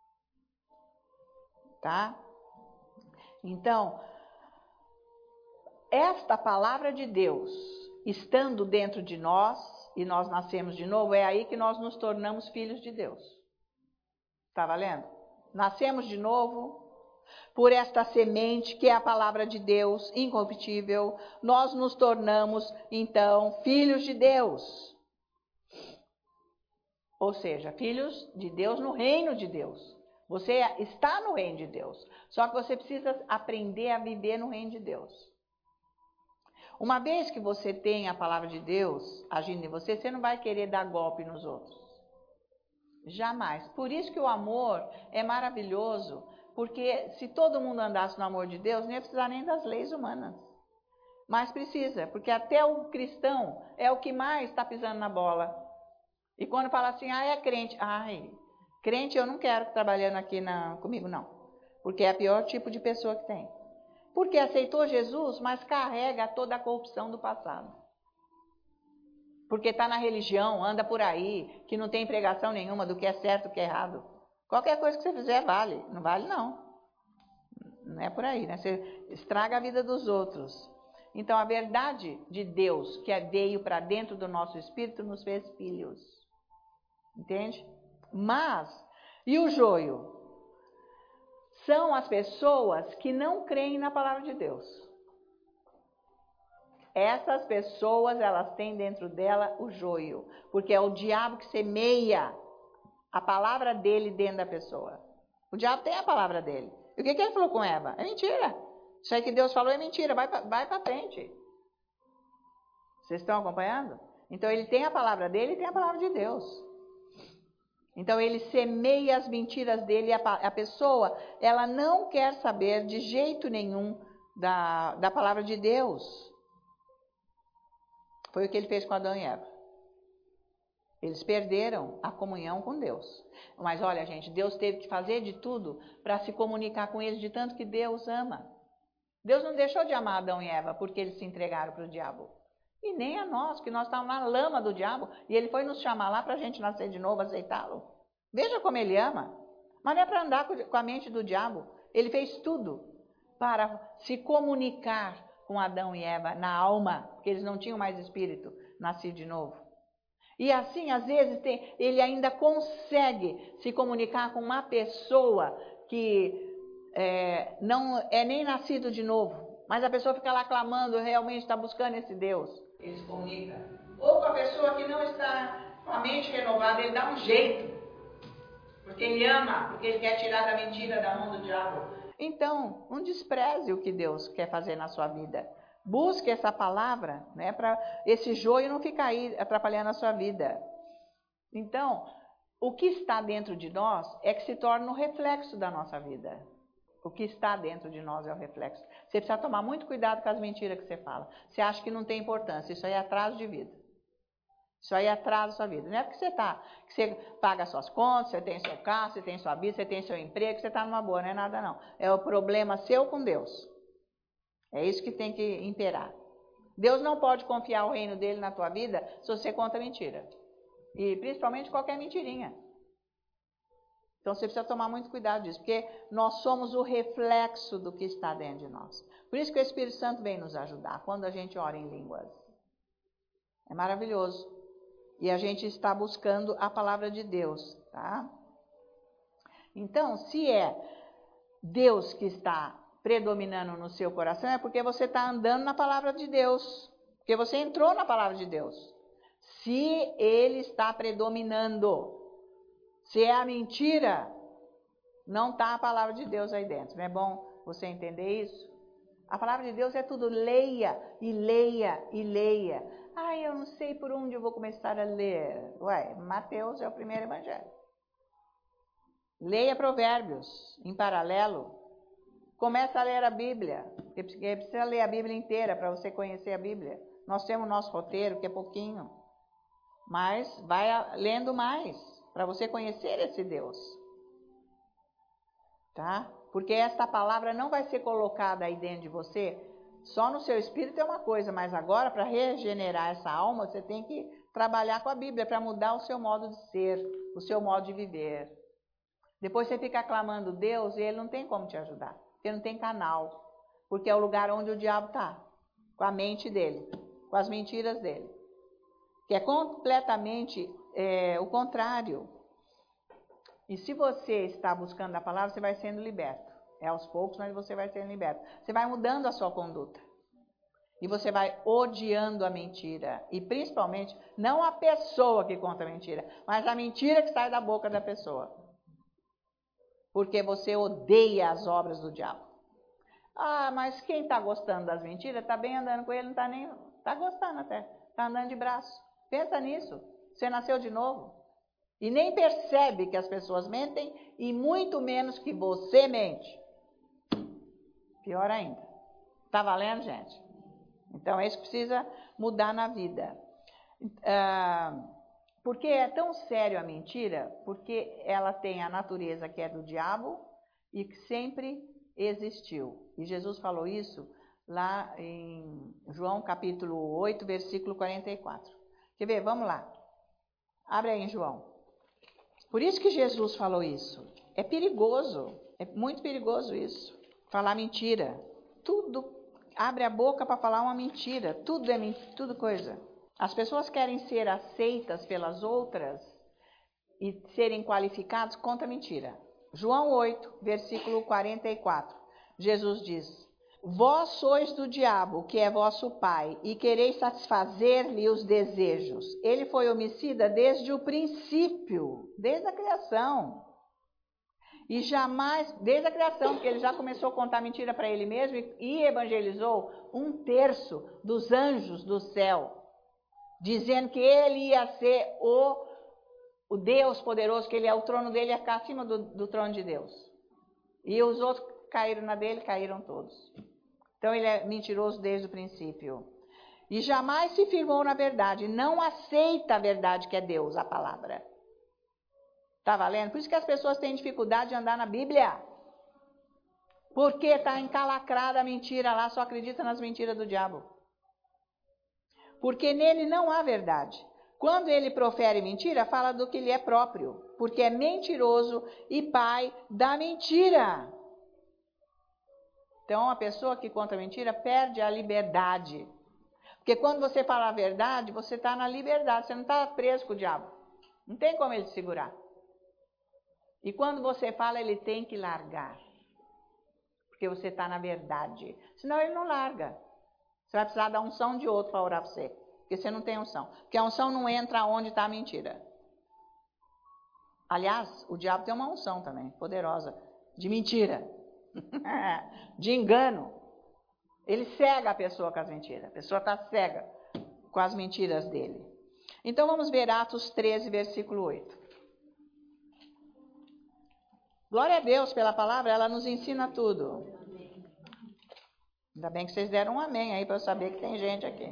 S1: Tá? Então, esta palavra de Deus, estando dentro de nós, e nós nascemos de novo, é aí que nós nos tornamos filhos de Deus. Está valendo? Nascemos de novo, por esta semente, que é a palavra de Deus, incorruptível, nós nos tornamos, então, filhos de Deus. Ou seja, filhos de Deus no reino de Deus. Você está no reino de Deus, só que você precisa aprender a viver no reino de Deus. Uma vez que você tem a palavra de Deus agindo em você, você não vai querer dar golpe nos outros. Jamais. Por isso que o amor é maravilhoso, porque se todo mundo andasse no amor de Deus, não ia precisar nem das leis humanas. Mas precisa, porque até o cristão é o que mais está pisando na bola. E quando fala assim, ah, é crente. Ai, crente eu não quero trabalhando aqui na, comigo, não. Porque é o pior tipo de pessoa que tem. Porque aceitou Jesus, mas carrega toda a corrupção do passado. Porque está na religião, anda por aí, que não tem pregação nenhuma do que é certo e do que é errado. Qualquer coisa que você fizer vale. Não vale, não. Não é por aí, né? Você estraga a vida dos outros. Então, a verdade de Deus, que veio para dentro do nosso espírito, nos fez filhos. Entende? Mas, e o joio? São as pessoas que não creem na palavra de Deus. Essas pessoas, elas têm dentro dela o joio, porque é o diabo que semeia a palavra dele dentro da pessoa. O diabo tem a palavra dele. E o que, que ele falou com Eva? É mentira. Isso aí que Deus falou é mentira, vai para frente. Vocês estão acompanhando? Então ele tem a palavra dele e tem a palavra de Deus. Então ele semeia as mentiras dele e a, a pessoa, ela não quer saber de jeito nenhum da, da palavra de Deus. Foi o que ele fez com Adão e Eva. Eles perderam a comunhão com Deus. Mas olha, gente, Deus teve que fazer de tudo para se comunicar com eles, de tanto que Deus ama. Deus não deixou de amar Adão e Eva porque eles se entregaram para o diabo. E nem a nós, que nós estávamos na lama do diabo, e ele foi nos chamar lá para a gente nascer de novo, aceitá-lo. Veja como ele ama. Mas não é para andar com a mente do diabo. Ele fez tudo para se comunicar com Adão e Eva na alma, porque eles não tinham mais espírito, nascido de novo. E assim, às vezes, tem, ele ainda consegue se comunicar com uma pessoa que é, não é nem nascido de novo, mas a pessoa fica lá clamando, realmente está buscando esse Deus. Ele se comunica. Ou com a pessoa que não está com a mente renovada, ele dá um jeito, porque ele ama, porque ele quer tirar da mentira da mão do diabo. Então, não despreze o que Deus quer fazer na sua vida. Busque essa palavra, né, para esse joio não ficar aí atrapalhando a sua vida. Então, o que está dentro de nós é que se torna o reflexo da nossa vida. O que está dentro de nós é o reflexo. Você precisa tomar muito cuidado com as mentiras que você fala. Você acha que não tem importância, isso aí é atraso de vida. Isso aí atrasa a sua vida. Não é porque você tá, que você paga suas contas, você tem seu carro, você tem sua vida, você tem seu emprego, que você está numa boa, não é nada não. É o problema seu com Deus. É isso que tem que imperar. Deus não pode confiar o reino dele na tua vida se você conta mentira. E principalmente qualquer mentirinha. Então você precisa tomar muito cuidado disso, porque nós somos o reflexo do que está dentro de nós. Por isso que o Espírito Santo vem nos ajudar quando a gente ora em línguas. É maravilhoso. E a gente está buscando a palavra de Deus, tá? Então, se é Deus que está predominando no seu coração, é porque você está andando na palavra de Deus. Porque você entrou na palavra de Deus. se ele está predominando. Se é a mentira, não está a palavra de Deus aí dentro. Não é bom você entender isso? A palavra de Deus é tudo, leia e leia e leia. Ah, eu não sei por onde eu vou começar a ler. Ué, Mateus é o primeiro evangelho. Leia Provérbios em paralelo. Começa a ler a Bíblia. Porque precisa ler a Bíblia inteira para você conhecer a Bíblia. Nós temos o nosso roteiro, que é pouquinho. Mas vai lendo mais, para você conhecer esse Deus. Tá? Porque essa palavra não vai ser colocada aí dentro de você, só no seu espírito é uma coisa, mas agora para regenerar essa alma, você tem que trabalhar com a Bíblia para mudar o seu modo de ser, o seu modo de viver. Depois você fica clamando Deus e ele não tem como te ajudar, porque não tem canal, porque é o lugar onde o diabo está, com a mente dele, com as mentiras dele, que é completamente é, o contrário. E se você está buscando a palavra, você vai sendo liberto. É aos poucos, mas você vai sendo liberto. Você vai mudando a sua conduta. E você vai odiando a mentira. E principalmente, não a pessoa que conta a mentira, mas a mentira que sai da boca da pessoa. Porque você odeia as obras do diabo. Ah, mas quem está gostando das mentiras, está bem andando com ele, não está nem... Está gostando até. Está andando de braço. Pensa nisso. Você nasceu de novo. E nem percebe que as pessoas mentem, e muito menos que você mente. Pior ainda. Tá valendo, gente? Então, é isso que precisa mudar na vida. Ah, por que é tão sério a mentira? Porque ela tem a natureza que é do diabo e que sempre existiu. E Jesus falou isso lá em João capítulo oito, versículo quarenta e quatro. Quer ver? Vamos lá. Abre aí em João. Por isso que Jesus falou isso. É perigoso, é muito perigoso isso. Falar mentira. Tudo, abre a boca para falar uma mentira. Tudo é tudo coisa. As pessoas querem ser aceitas pelas outras e serem qualificados contra a mentira. João oito, versículo quarenta e quatro. Jesus diz: vós sois do diabo, que é vosso pai, e quereis satisfazer-lhe os desejos. Ele foi homicida desde o princípio, desde a criação. E jamais, desde a criação, porque ele já começou a contar mentira para ele mesmo e evangelizou um terço dos anjos do céu, dizendo que ele ia ser o, o Deus poderoso, que ele é o trono dele, ia ficar acima do, do trono de Deus. E os outros caíram na dele, caíram todos. Então ele é mentiroso desde o princípio. E jamais se firmou na verdade, não aceita a verdade que é Deus, a palavra. Tá valendo? Por isso que as pessoas têm dificuldade de andar na Bíblia. Porque está encalacrada a mentira lá, só acredita nas mentiras do diabo. Porque nele não há verdade. Quando ele profere mentira, fala do que lhe é próprio, porque é mentiroso e pai da mentira. Então, a pessoa que conta mentira perde a liberdade. Porque quando você fala a verdade, você está na liberdade, você não está preso com o diabo. Não tem como ele te segurar. E quando você fala, ele tem que largar. Porque você está na verdade. Senão ele não larga. Você vai precisar da unção de outro para orar para você. Porque você não tem unção. Porque a unção não entra onde está a mentira. Aliás, o diabo tem uma unção também, poderosa, de mentira. De engano. Ele cega a pessoa com as mentiras. A pessoa está cega com as mentiras dele. Então vamos ver Atos treze, versículo oito. Glória a Deus pela palavra, ela nos ensina tudo. Ainda bem que vocês deram um amém aí para eu saber que tem gente aqui.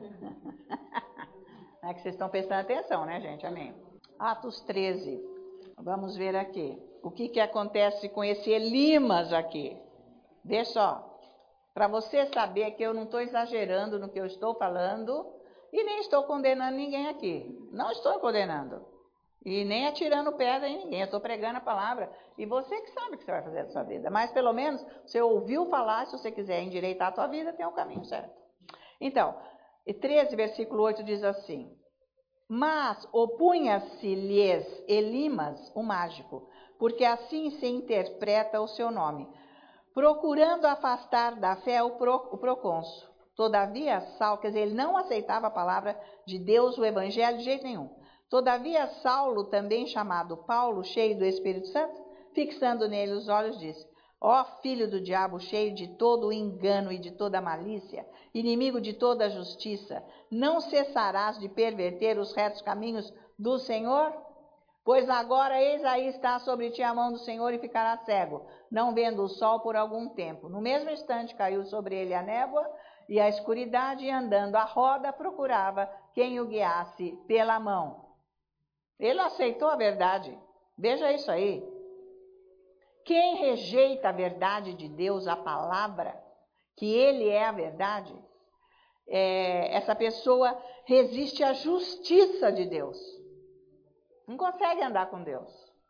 S1: É que vocês estão prestando atenção, né, gente? Amém. Atos treze. Vamos ver aqui. O que, que acontece com esse Elimas aqui? Vê só. Para você saber que eu não estou exagerando no que eu estou falando e nem estou condenando ninguém aqui. Não estou condenando. E nem atirando pedra em ninguém. Eu estou pregando a palavra. E você que sabe o que você vai fazer da sua vida. Mas pelo menos você ouviu falar. Se você quiser endireitar a tua vida, tem o caminho certo. Então, treze, versículo oito diz assim: mas opunha-se-lhes Elimas, o mágico, porque assim se interpreta o seu nome, procurando afastar da fé o, pro, o procônsul. Todavia, Saulo, quer dizer, ele não aceitava a palavra de Deus, o evangelho, de jeito nenhum. Todavia, Saulo, também chamado Paulo, cheio do Espírito Santo, fixando nele os olhos, disse: ó filho do diabo, cheio de todo o engano e de toda a malícia, inimigo de toda a justiça, não cessarás de perverter os retos caminhos do Senhor? Pois agora, eis aí está sobre ti a mão do Senhor e ficará cego, não vendo o sol por algum tempo. No mesmo instante caiu sobre ele a névoa e a escuridade, e andando à roda procurava quem o guiasse pela mão. Ele aceitou a verdade. Veja isso aí. Quem rejeita a verdade de Deus, a palavra, que ele é a verdade, é, essa pessoa resiste à justiça de Deus. Não consegue andar com Deus.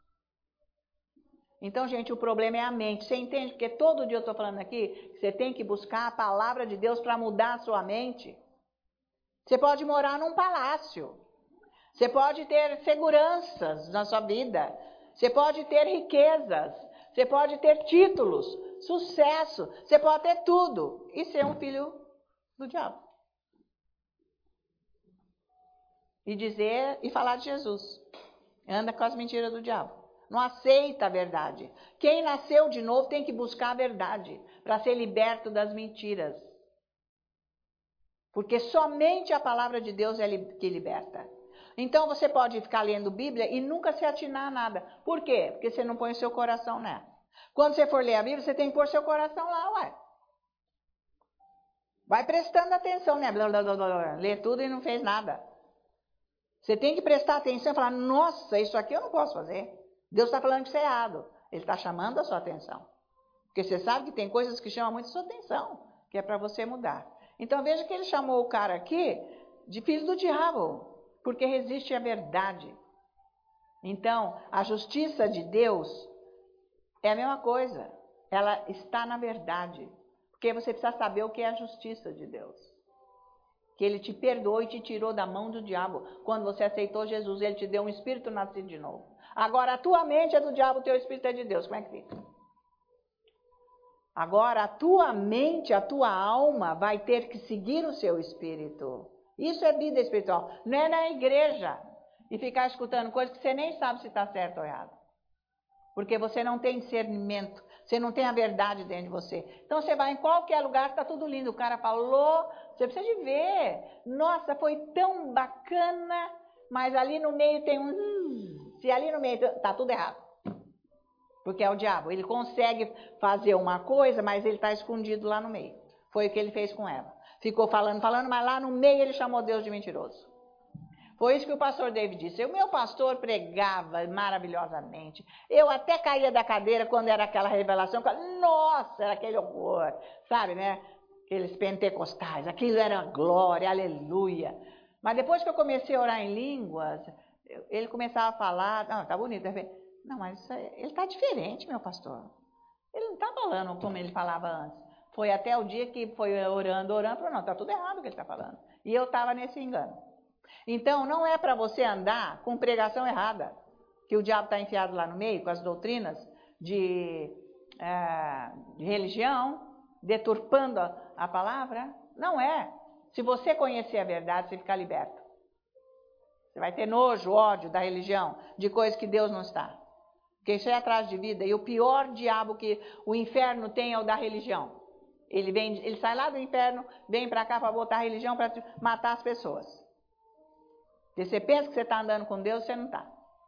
S1: Então, gente, o problema é a mente. Você entende? Porque todo dia eu estou falando aqui que você tem que buscar a palavra de Deus para mudar a sua mente. Você pode morar num palácio. Você pode ter seguranças na sua vida. Você pode ter riquezas. Você pode ter títulos, sucesso. Você pode ter tudo e ser um filho do diabo. E dizer e falar de Jesus. Anda com as mentiras do diabo. Não aceita a verdade. Quem nasceu de novo tem que buscar a verdade para ser liberto das mentiras. Porque somente a palavra de Deus é que liberta. Então você pode ficar lendo Bíblia e nunca se atinar a nada. Por quê? Porque você não põe o seu coração nela. Quando você for ler a Bíblia, você tem que pôr seu coração lá, ué. Vai prestando atenção, né? Blá, blá, blá, blá. Lê tudo e não fez nada. Você tem que prestar atenção e falar: nossa, isso aqui eu não posso fazer. Deus está falando que isso é errado. Ele está chamando a sua atenção. Porque você sabe que tem coisas que chamam muito a sua atenção, que é para você mudar. Então veja que ele chamou o cara aqui de filho do diabo, porque resiste à verdade. Então, a justiça de Deus é a mesma coisa. Ela está na verdade. Porque você precisa saber o que é a justiça de Deus. Que ele te perdoou e te tirou da mão do diabo. Quando você aceitou Jesus, ele te deu um espírito nascido de novo. Agora, a tua mente é do diabo, o teu espírito é de Deus. Como é que fica? Agora, a tua mente, a tua alma vai ter que seguir o seu espírito. Isso é vida espiritual. Não é na igreja e ficar escutando coisas que você nem sabe se está certo ou errado. Porque você não tem discernimento, você não tem a verdade dentro de você. Então você vai em qualquer lugar, está tudo lindo. O cara falou, você precisa de ver. Nossa, foi tão bacana, mas ali no meio tem um... Se ali no meio está tudo errado. Porque é o diabo. Ele consegue fazer uma coisa, mas ele está escondido lá no meio. Foi o que ele fez com ela. Ficou falando, falando, mas lá no meio ele chamou Deus de mentiroso. Foi isso que o pastor David disse. O meu pastor pregava maravilhosamente. Eu até caía da cadeira quando era aquela revelação. Nossa, era aquele horror. Sabe, né? Aqueles pentecostais. Aquilo era glória, aleluia. Mas depois que eu comecei a orar em línguas, ele começava a falar. Não, tá bonito. Não, mas ele está diferente, meu pastor. Ele não está falando como ele falava antes. Foi até o dia que foi orando, orando, falou, não, está tudo errado o que ele está falando. E eu estava nesse engano. Então, não é para você andar com pregação errada, que o diabo está enfiado lá no meio, com as doutrinas de, é, de religião, deturpando a, a palavra. Não é. Se você conhecer a verdade, você fica liberto. Você vai ter nojo, ódio da religião, de coisas que Deus não está. Porque isso é atrás de vida. E o pior diabo que o inferno tem é o da religião. Ele, vem, ele sai lá do inferno, vem para cá para botar a religião para matar as pessoas. Se você pensa que você está andando com Deus, você não está.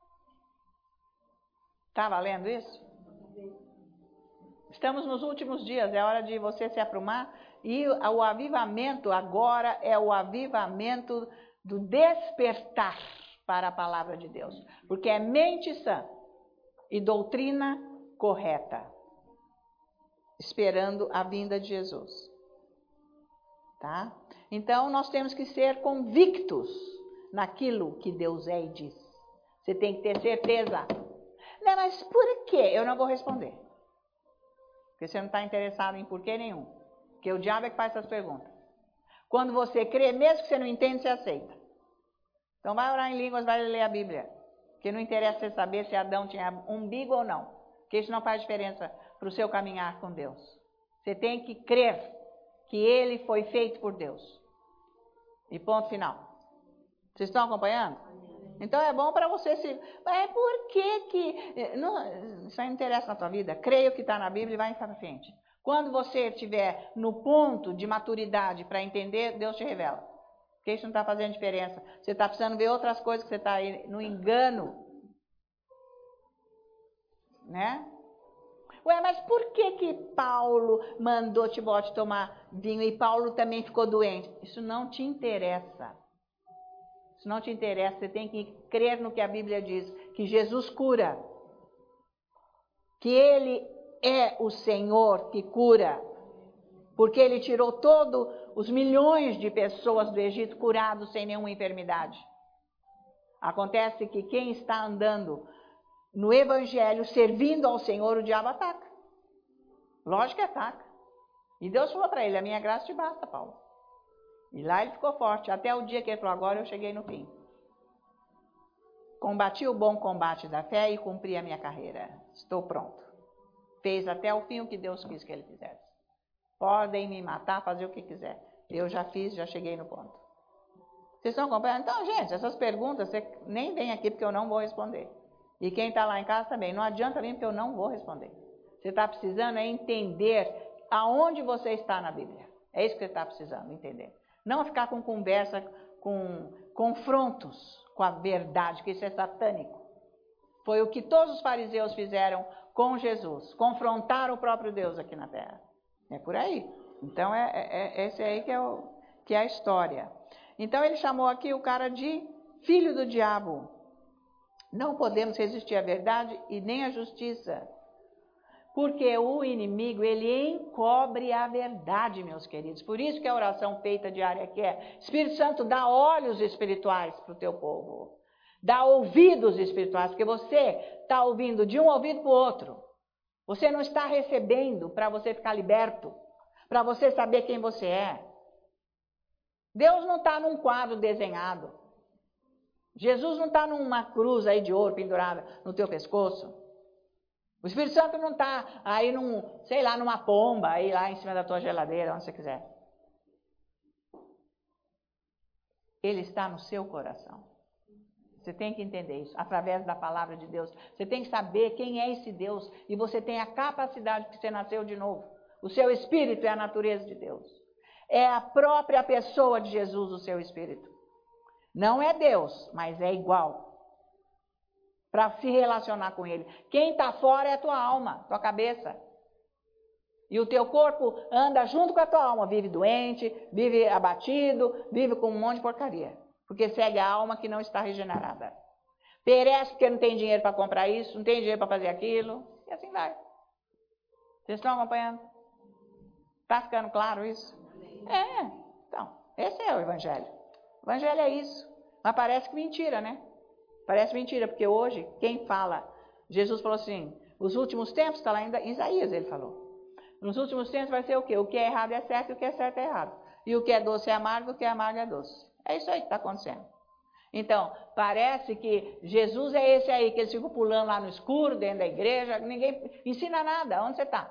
S1: Está valendo isso? Estamos nos últimos dias, é hora de você se aprumar. E o avivamento agora é o avivamento do despertar para a palavra de Deus. Porque é mente sã e doutrina correta, esperando a vinda de Jesus. Tá? Então, nós temos que ser convictos naquilo que Deus é e diz. Você tem que ter certeza. Não, mas por quê? Eu não vou responder. Porque você não está interessado em porquê nenhum. Porque o diabo é que faz essas perguntas. Quando você crê, mesmo que você não entende, você aceita. Então vai orar em línguas, vai ler a Bíblia. Porque não interessa você saber se Adão tinha umbigo ou não. Porque isso não faz diferença para o seu caminhar com Deus. Você tem que crer que ele foi feito por Deus. E ponto final. Vocês estão acompanhando? Então é bom para você se... É por que que... Não, isso aí não interessa na tua vida. Creia o que está na Bíblia e vai para frente. Quando você estiver no ponto de maturidade para entender, Deus te revela. Porque isso não está fazendo diferença. Você está precisando ver outras coisas, que você está aí no engano. Né? Ué, mas por que que Paulo mandou Timóteo tomar vinho e Paulo também ficou doente? Isso não te interessa. Isso não te interessa. Você tem que crer no que a Bíblia diz, que Jesus cura. Que Ele é o Senhor que cura. Porque Ele tirou todos os milhões de pessoas do Egito curados sem nenhuma enfermidade. Acontece que quem está andando no Evangelho, servindo ao Senhor, o diabo ataca. Lógico que ataca. E Deus falou para ele, a minha graça te basta, Paulo. E lá ele ficou forte, até o dia que ele falou, agora eu cheguei no fim. Combati o bom combate da fé e cumpri a minha carreira. Estou pronto. Fez até o fim o que Deus quis que ele fizesse. Podem me matar, fazer o que quiser. Eu já fiz, já cheguei no ponto. Vocês estão acompanhando? Então, gente, essas perguntas, você nem vem aqui porque eu não vou responder. E quem está lá em casa também, não adianta vir porque eu não vou responder. Você está precisando é entender aonde você está na Bíblia. É isso que você está precisando entender. Não ficar com conversa, com confrontos com a verdade, que isso é satânico. Foi o que todos os fariseus fizeram com Jesus. Confrontaram o próprio Deus aqui na terra. É por aí. Então, é, é, é esse aí que é, o, que é a história. Então, ele chamou aqui o cara de filho do diabo. Não podemos resistir à verdade e nem à justiça. Porque o inimigo, ele encobre a verdade, meus queridos. Por isso que a oração feita diária aqui é: Espírito Santo, dá olhos espirituais para o teu povo. Dá ouvidos espirituais, porque você está ouvindo de um ouvido para o outro. Você não está recebendo para você ficar liberto, para você saber quem você é. Deus não está num quadro desenhado. Jesus não está numa cruz aí de ouro pendurada no teu pescoço. O Espírito Santo não está aí num, sei lá, numa pomba, aí lá em cima da tua geladeira, onde você quiser. Ele está no seu coração. Você tem que entender isso, através da palavra de Deus. Você tem que saber quem é esse Deus e você tem a capacidade que você nasceu de novo. O seu espírito é a natureza de Deus. É a própria pessoa de Jesus, o seu espírito. Não é Deus, mas é igual. Para se relacionar com ele. Quem está fora é a tua alma, tua cabeça. E o teu corpo anda junto com a tua alma. Vive doente, vive abatido, vive com um monte de porcaria. Porque segue a alma que não está regenerada. Perece porque não tem dinheiro para comprar isso, não tem dinheiro para fazer aquilo. E assim vai. Vocês estão acompanhando? Está ficando claro isso? É. Então, esse é o Evangelho. O Evangelho é isso. Mas parece que mentira, né? Parece mentira, porque hoje, quem fala, Jesus falou assim, os últimos tempos, está lá em Isaías, ele falou. Nos últimos tempos vai ser o quê? O que é errado é certo e o que é certo é errado. E o que é doce é amargo, o que é amargo é doce. É isso aí que está acontecendo. Então, parece que Jesus é esse aí, que eles ficam pulando lá no escuro, dentro da igreja, ninguém ensina nada. Onde você está?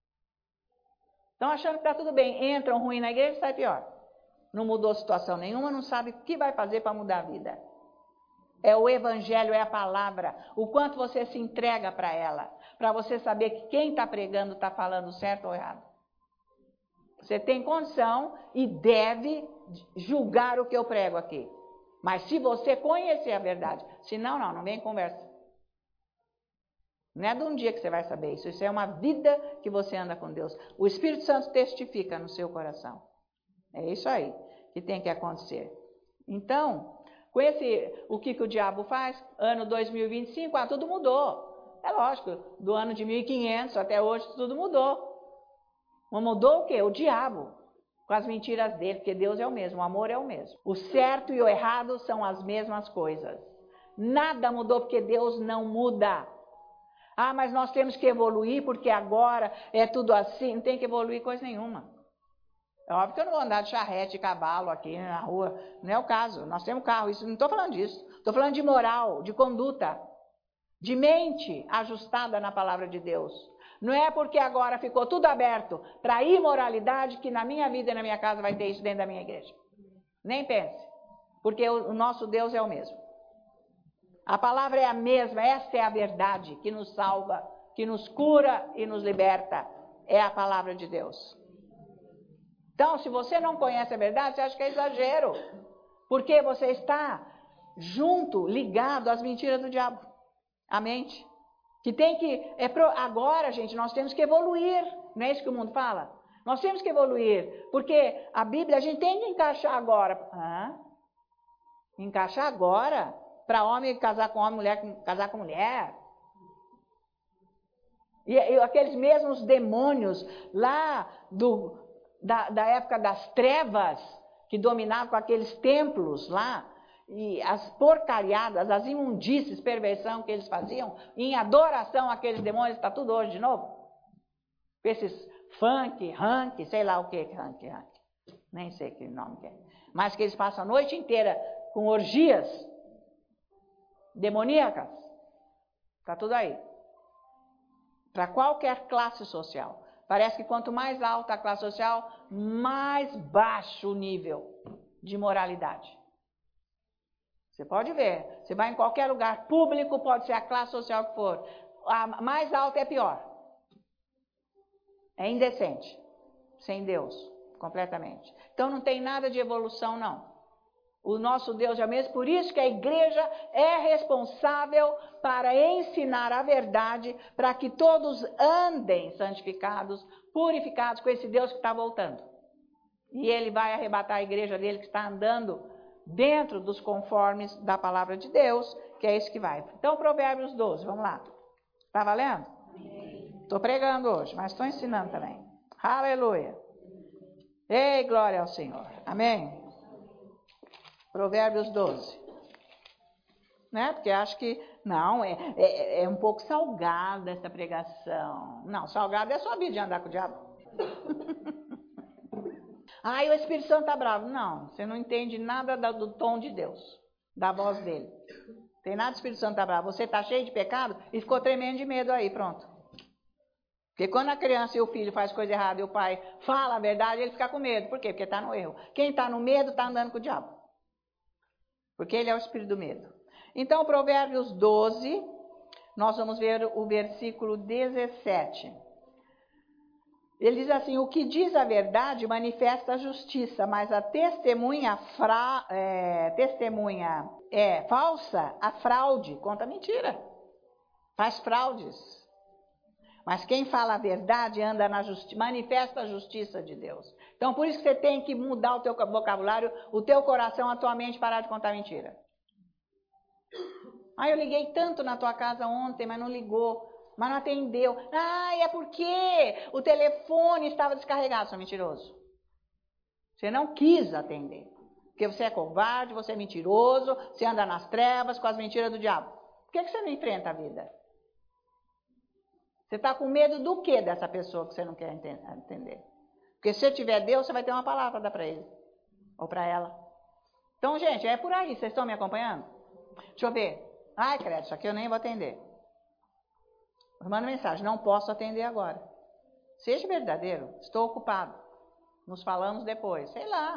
S1: Estão achando que está tudo bem. Entram ruim na igreja e sai pior. Não mudou situação nenhuma, não sabe o que vai fazer para mudar a vida. É o Evangelho, é a palavra. O quanto você se entrega para ela. Para você saber que quem está pregando está falando certo ou errado. Você tem condição e deve julgar o que eu prego aqui. Mas se você conhecer a verdade. Se não, não, não vem conversa. Não é de um dia que você vai saber isso. Isso é uma vida que você anda com Deus. O Espírito Santo testifica no seu coração. É isso aí que tem que acontecer. Então, com esse, o que, que o diabo faz? Ano dois mil e vinte e cinco, ah, tudo mudou. É lógico, do ano de mil e quinhentos até hoje tudo mudou. Mas mudou o quê? O diabo, com as mentiras dele, porque Deus é o mesmo, o amor é o mesmo. O certo e o errado são as mesmas coisas. Nada mudou porque Deus não muda. Ah, mas nós temos que evoluir porque agora é tudo assim, não tem que evoluir coisa nenhuma. É óbvio que eu não vou andar de charrete, de cavalo aqui na rua, não é o caso. Nós temos carro, isso, não estou falando disso. Estou falando de moral, de conduta, de mente ajustada na palavra de Deus. Não é porque agora ficou tudo aberto para a imoralidade que na minha vida e na minha casa vai ter isso dentro da minha igreja. Nem pense, porque o, o nosso Deus é o mesmo. A palavra é a mesma, essa é a verdade que nos salva, que nos cura e nos liberta. É a palavra de Deus. Então, se você não conhece a verdade, você acha que é exagero. Porque você está junto, ligado às mentiras do diabo. A mente. Que tem que... É pro, agora, gente, nós temos que evoluir. Não é isso que o mundo fala? Nós temos que evoluir. Porque a Bíblia, a gente tem que encaixar agora. Hã? Encaixar agora? Para homem casar com homem, mulher casar com mulher. E, e aqueles mesmos demônios lá do, da, da época das trevas, que dominavam com aqueles templos lá, e as porcariadas, as imundícies, perversão que eles faziam, em adoração àqueles demônios, está tudo hoje de novo. Esses funk, rank, sei lá o que, rank, rank. Nem sei que nome que é. Mas que eles passam a noite inteira com orgias demoníacas. Está tudo aí. Para qualquer classe social. Parece que quanto mais alta a classe social, mais baixo o nível de moralidade. Você pode ver. Você vai em qualquer lugar público, pode ser a classe social que for. A mais alta é pior. É indecente. Sem Deus, completamente. Então não tem nada de evolução, não. O nosso Deus é o mesmo, por isso que a igreja é responsável para ensinar a verdade, para que todos andem santificados, purificados com esse Deus que está voltando. E ele vai arrebatar a igreja dele que está andando dentro dos conformes da palavra de Deus, que é isso que vai. Então, Provérbios doze, vamos lá. Está valendo? Estou pregando hoje, mas estou ensinando também. Aleluia. Ei, glória ao Senhor. Amém. Provérbios doze. Né? Porque acho que, não, é, é, é um pouco salgada essa pregação. Não, salgada é só a vida de andar com o diabo. Ai, o Espírito Santo está bravo. Não, você não entende nada do tom de Deus, da voz dele. Tem nada do Espírito Santo está bravo. Você está cheio de pecado e ficou tremendo de medo aí, pronto. Porque quando a criança e o filho faz coisa errada e o pai fala a verdade, ele fica com medo. Por quê? Porque está no erro. Quem está no medo está andando com o diabo. Porque ele é o espírito do medo. Então, Provérbios doze, nós vamos ver o versículo dezessete. Ele diz assim, o que diz a verdade manifesta a justiça, mas a testemunha, fra, é, testemunha é falsa, a fraude, conta mentira, faz fraudes. Mas quem fala a verdade anda na justiça, manifesta a justiça de Deus. Então, por isso que você tem que mudar o teu vocabulário, o teu coração, a tua mente, parar de contar mentira. Ah, eu liguei tanto na tua casa ontem, mas não ligou, mas não atendeu. Ah, é porque o telefone estava descarregado, seu mentiroso. Você não quis atender, porque você é covarde, você é mentiroso, você anda nas trevas com as mentiras do diabo. Por que você não enfrenta a vida? Você está com medo do que dessa pessoa que você não quer entender? Porque se você tiver Deus, você vai ter uma palavra para dar para ele. Ou para ela. Então, gente, é por aí. Vocês estão me acompanhando? Deixa eu ver. Ai, credo, isso aqui eu nem vou atender. Manda mensagem. Não posso atender agora. Seja verdadeiro. Estou ocupado. Nos falamos depois. Sei lá.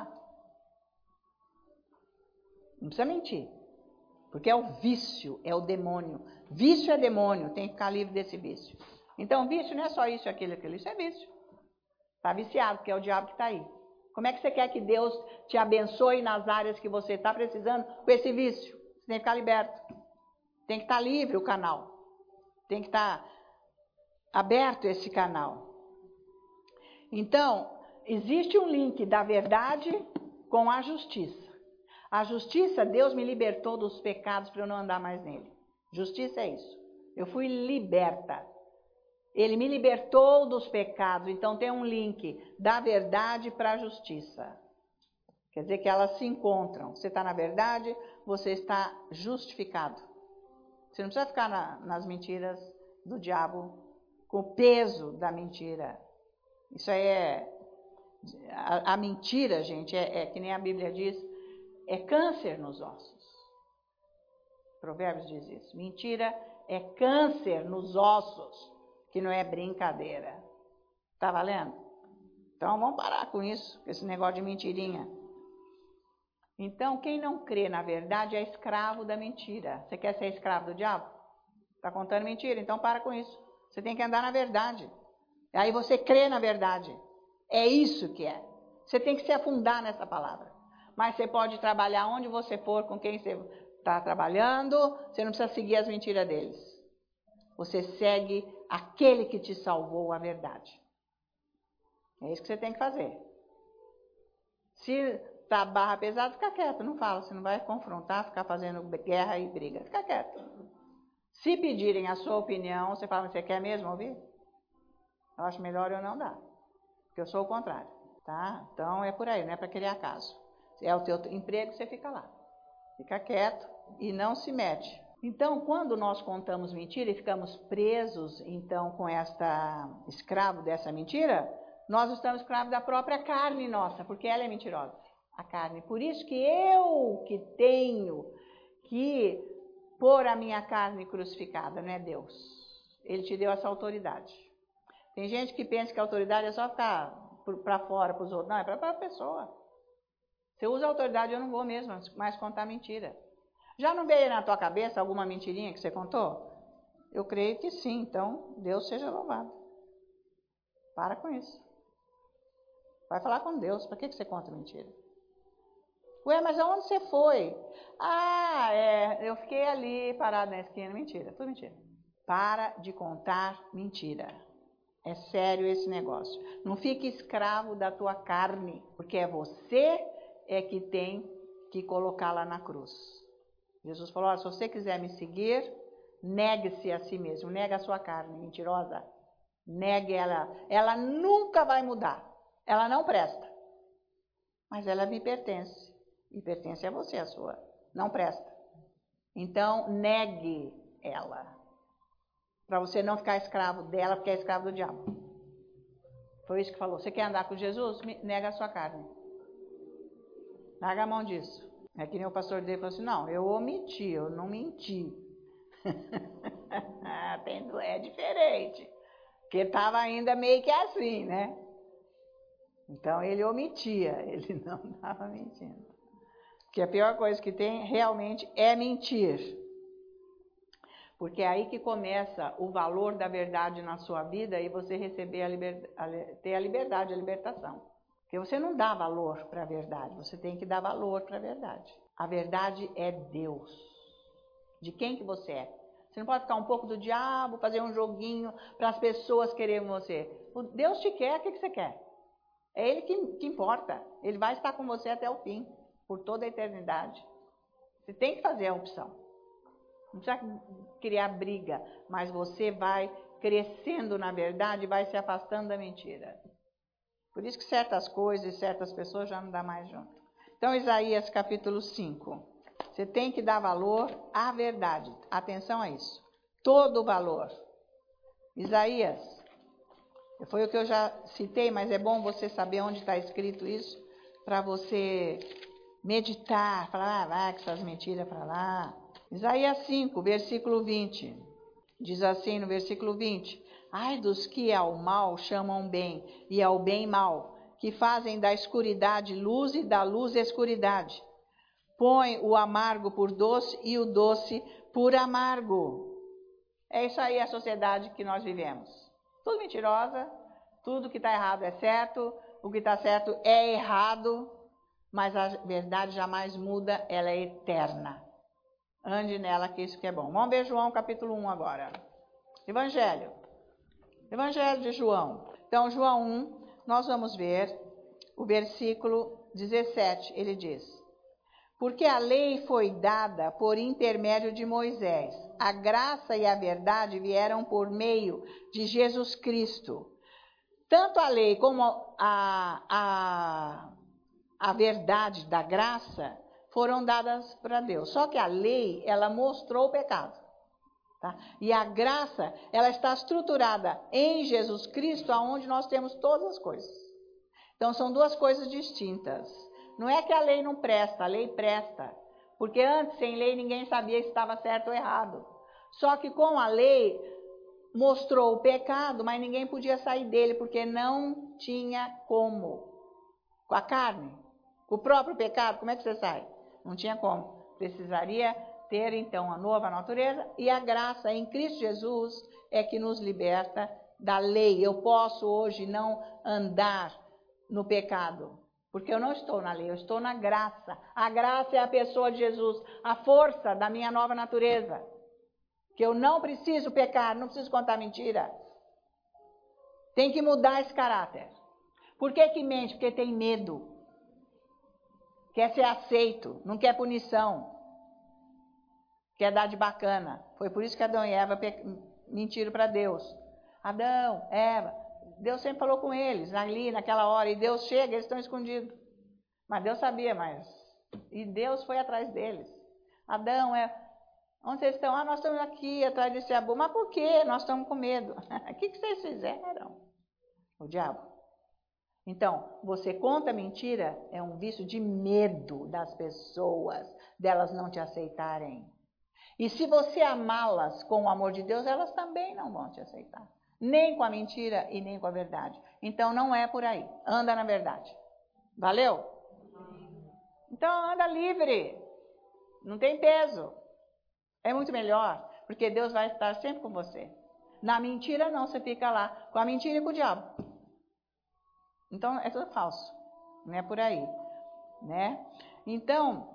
S1: Não precisa mentir. Porque é o vício, é o demônio. Vício é demônio. Tem que ficar livre desse vício. Então, vício não é só isso, aquilo, aquilo. Isso é vício. Está viciado, porque é o diabo que está aí. Como é que você quer que Deus te abençoe nas áreas que você está precisando com esse vício? Você tem que ficar liberto. Tem que estar livre o canal. Tem que estar aberto esse canal. Então, existe um link da verdade com a justiça. A justiça, Deus me libertou dos pecados para eu não andar mais nele. Justiça é isso. Eu fui liberta. Ele me libertou dos pecados, então tem um link da verdade para a justiça. Quer dizer que elas se encontram. Você está na verdade, você está justificado. Você não precisa ficar na, nas mentiras do diabo, com o peso da mentira. Isso aí é... A, a mentira, gente, é, é que nem a Bíblia diz, é câncer nos ossos. Provérbios diz isso. Mentira é câncer nos ossos. que não é brincadeira. Tá valendo? Então vamos parar com isso, com esse negócio de mentirinha. Então, quem não crê na verdade é escravo da mentira. Você quer ser escravo do diabo? Está contando mentira, então para com isso. Você tem que andar na verdade. Aí você crê na verdade. É isso que é. Você tem que se afundar nessa palavra. Mas você pode trabalhar onde você for, com quem você está trabalhando, você não precisa seguir as mentiras deles. Você segue aquele que te salvou, a verdade. É isso que você tem que fazer. Se tá barra pesada, fica quieto, não fala. Você não vai confrontar, ficar fazendo guerra e briga. Fica quieto. Se pedirem a sua opinião, você fala, você quer mesmo ouvir? Eu acho melhor eu não dar. Porque eu sou o contrário, tá? Então é por aí, não é para criar caso. Se é o teu emprego, você fica lá. Fica quieto e não se mete. Então, quando nós contamos mentira e ficamos presos, então, com esta escravo dessa mentira, nós estamos escravos da própria carne nossa, porque ela é mentirosa, a carne. Por isso que eu que tenho que pôr a minha carne crucificada, não é Deus. Ele te deu essa autoridade. Tem gente que pensa que a autoridade é só ficar para fora, para os outros. Não, é para a pessoa. Você usa a autoridade, eu não vou mesmo mais contar mentira. Já não veio na tua cabeça alguma mentirinha que você contou? Eu creio que sim, então Deus seja louvado. Para com isso. Vai falar com Deus, para que você conta mentira? Ué, mas aonde você foi? Ah, é, eu fiquei ali parado na esquina. Mentira, tudo mentira. Para de contar mentira. É sério esse negócio. Não fique escravo da tua carne, porque é você é que tem que colocá-la na cruz. Jesus falou, se você quiser me seguir, negue-se a si mesmo, nega a sua carne mentirosa, negue ela, ela nunca vai mudar, ela não presta, mas ela me pertence, e pertence a você, a sua, não presta. Então, negue ela, para você não ficar escravo dela, porque é escravo do diabo. Foi isso que falou, você quer andar com Jesus? Nega a sua carne. Larga a mão disso. É que nem o pastor dele falou assim, não, eu omiti, eu não menti. É diferente. Porque estava ainda meio que assim, né? Então ele omitia, ele não estava mentindo. Porque a pior coisa que tem realmente é mentir. Porque é aí que começa o valor da verdade na sua vida e você receber a liber... ter a liberdade, a libertação. Porque você não dá valor para a verdade, você tem que dar valor para a verdade. A verdade é Deus. De quem que você é? Você não pode ficar um pouco do diabo, fazer um joguinho para as pessoas quererem você. O Deus te quer, o que, que você quer? É Ele que, que importa. Ele vai estar com você até o fim, por toda a eternidade. Você tem que fazer a opção. Não precisa criar briga, mas você vai crescendo na verdade e vai se afastando da mentira. Por isso que certas coisas e certas pessoas já não dá mais junto. Então, Isaías capítulo cinco. Você tem que dar valor à verdade. Atenção a isso. Todo o valor. Isaías, foi o que eu já citei, mas é bom você saber onde está escrito isso, para você meditar, falar, ah, vai com essas mentiras para lá. Isaías cinco, versículo vinte. Diz assim no versículo vinte. Ai dos que ao mal chamam bem, e ao bem mal, que fazem da escuridade luz e da luz escuridade. Põe o amargo por doce e o doce por amargo. É isso aí a sociedade que nós vivemos. Tudo mentirosa, tudo que está errado é certo, o que está certo é errado, mas a verdade jamais muda, ela é eterna. Ande nela que isso que é bom. Vamos ver João capítulo um agora. Evangelho. Evangelho de João. Então, João um, nós vamos ver o versículo dezessete. Ele diz: porque a lei foi dada por intermédio de Moisés. A graça e a verdade vieram por meio de Jesus Cristo. Tanto a lei como a, a, a verdade da graça foram dadas para Deus. Só que a lei, ela mostrou o pecado. Tá? E a graça, ela está estruturada em Jesus Cristo, onde nós temos todas as coisas. Então, são duas coisas distintas. Não é que a lei não presta, a lei presta. Porque antes, sem lei, ninguém sabia se estava certo ou errado. Só que com a lei, mostrou o pecado, mas ninguém podia sair dele, porque não tinha como. Com a carne, com o próprio pecado, como é que você sai? Não tinha como. Precisaria ter, então, a nova natureza, e a graça em Cristo Jesus é que nos liberta da lei. Eu posso hoje não andar no pecado, porque eu não estou na lei, eu estou na graça. A graça é a pessoa de Jesus, a força da minha nova natureza. Que eu não preciso pecar, não preciso contar mentira. Tem que mudar esse caráter. Por que que mente? Porque tem medo. Quer ser aceito, não quer punição. Quer dar de bacana. Foi por isso que Adão e Eva mentiram para Deus. Adão, Eva, Deus sempre falou com eles, ali, naquela hora, e Deus chega, eles estão escondidos. Mas Deus sabia, mas... E Deus foi atrás deles. Adão, Eva, onde vocês estão? Ah, nós estamos aqui, atrás desse abu. Mas por quê? Nós estamos com medo. O que que vocês fizeram? O diabo. Então, você conta mentira é um vício de medo das pessoas, delas não te aceitarem. E se você amá-las com o amor de Deus, elas também não vão te aceitar. Nem com a mentira e nem com a verdade. Então, não é por aí. Anda na verdade. Valeu? Então, anda livre. Não tem peso. É muito melhor, porque Deus vai estar sempre com você. Na mentira, não. Você fica lá com a mentira e com o diabo. Então, é tudo falso, não é por aí, né? Então,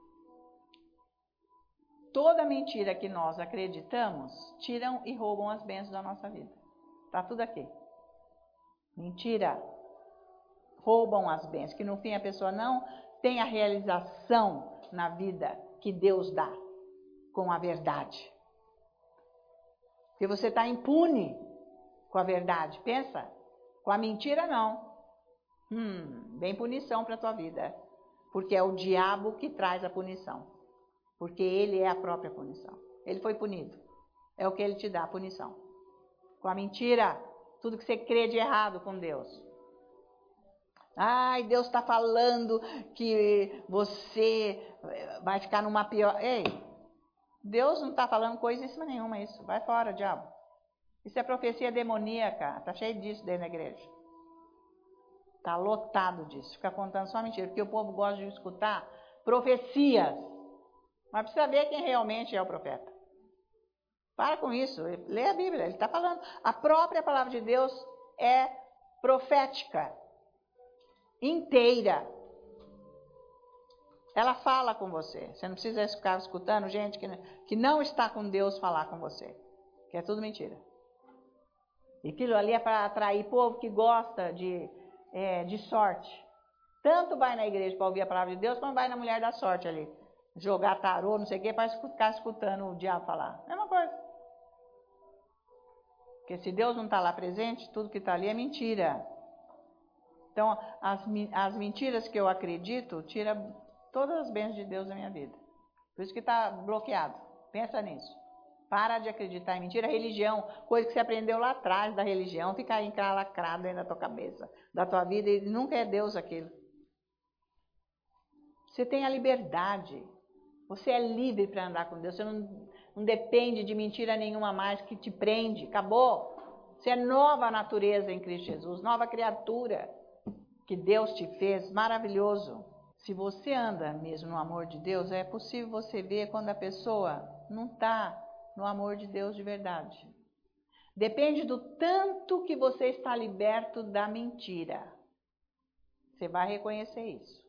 S1: toda mentira que nós acreditamos, tiram e roubam as bênçãos da nossa vida. Tá tudo aqui. Mentira, roubam as bênçãos, que no fim a pessoa não tem a realização na vida que Deus dá com a verdade. Porque você está impune com a verdade, pensa. Com a mentira, não. Hum, vem punição para a tua vida, porque é o diabo que traz a punição, porque ele é a própria punição, ele foi punido, é o que ele te dá, a punição. Com a mentira, tudo que você crê de errado com Deus. Ai, Deus está falando que você vai ficar numa pior... Ei, Deus não está falando coisíssima nenhuma isso, vai fora, diabo. Isso é profecia demoníaca, está cheio disso dentro da igreja. Está lotado disso, fica contando só mentira, porque o povo gosta de escutar profecias, mas precisa ver quem realmente é o profeta. Para com isso, lê a Bíblia, ele está falando, a própria palavra de Deus é profética, inteira. Ela fala com você, você não precisa ficar escutando gente que, que não está com Deus falar com você, que é tudo mentira. E aquilo ali é para atrair povo que gosta de... É, de sorte. Tanto vai na igreja para ouvir a palavra de Deus, como vai na mulher da sorte ali. Jogar tarô, não sei o que, para ficar escutando o diabo falar. Mesma coisa. Porque se Deus não está lá presente, tudo que está ali é mentira. Então, as, as mentiras que eu acredito, tira todas as bênçãos de Deus da minha vida. Por isso que está bloqueado. Pensa nisso. Para de acreditar em mentira. Religião, coisa que você aprendeu lá atrás da religião, fica aí encalacrado dentro da tua cabeça, da tua vida, e nunca é Deus aquilo. Você tem a liberdade. Você é livre para andar com Deus. Você não, não depende de mentira nenhuma mais que te prende. Acabou. Você é nova natureza em Cristo Jesus, nova criatura que Deus te fez, maravilhoso. Se você anda mesmo no amor de Deus, é possível você ver quando a pessoa não está no amor de Deus de verdade. Depende do tanto que você está liberto da mentira. Você vai reconhecer isso.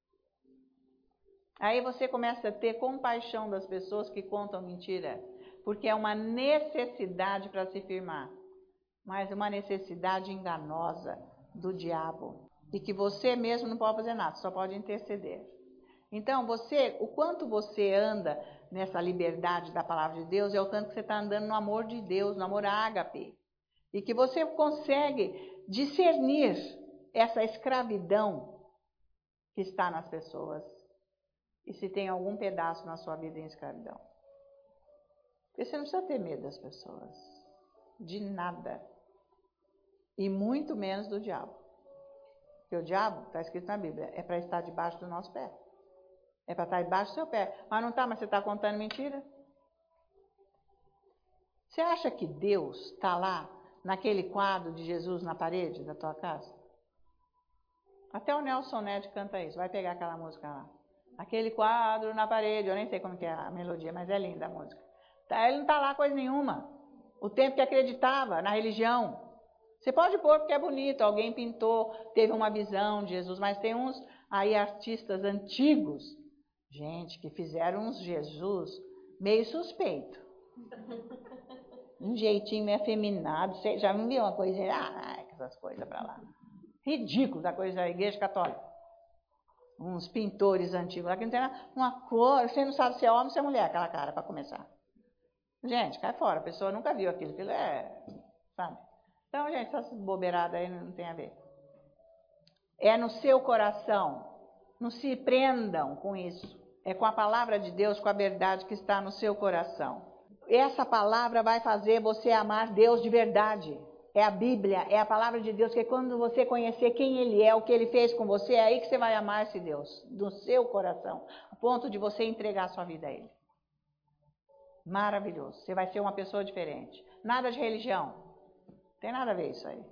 S1: Aí você começa a ter compaixão das pessoas que contam mentira, porque é uma necessidade para se firmar, mas uma necessidade enganosa do diabo, e que você mesmo não pode fazer nada, só pode interceder. Então, você, o quanto você anda nessa liberdade da palavra de Deus, é o tanto que você está andando no amor de Deus, no amor ágape. E que você consegue discernir essa escravidão que está nas pessoas. E se tem algum pedaço na sua vida em escravidão. Porque você não precisa ter medo das pessoas. De nada. E muito menos do diabo. Porque o diabo, está escrito na Bíblia, é para estar debaixo do nosso pé. É para estar debaixo do seu pé. Mas não está, mas você está contando mentira? Você acha que Deus está lá naquele quadro de Jesus na parede da tua casa? Até o Nelson Ned canta isso, vai pegar aquela música lá. Aquele quadro na parede, eu nem sei como que é a melodia, mas é linda a música. Tá, ele não está lá coisa nenhuma. O tempo que acreditava na religião. Você pode pôr porque é bonito, alguém pintou, teve uma visão de Jesus, mas tem uns aí artistas antigos, gente, que fizeram uns Jesus meio suspeito. Um jeitinho meio afeminado, você já me viu uma coisinha? Ah, essas coisas pra lá. Ridículo da coisa da igreja católica. Uns pintores antigos lá que não tem nada, uma cor, você não sabe se é homem ou se é mulher aquela cara, para começar. Gente, cai fora, a pessoa nunca viu aquilo, aquilo é, sabe? Então, gente, essas bobeiradas aí não tem a ver. É no seu coração. Não se prendam com isso. É com a palavra de Deus, com a verdade que está no seu coração. Essa palavra vai fazer você amar Deus de verdade. É a Bíblia, é a palavra de Deus, que quando você conhecer quem Ele é, o que Ele fez com você, é aí que você vai amar esse Deus, do seu coração, a ponto de você entregar a sua vida a Ele. Maravilhoso. Você vai ser uma pessoa diferente. Nada de religião. Tem nada a ver isso aí.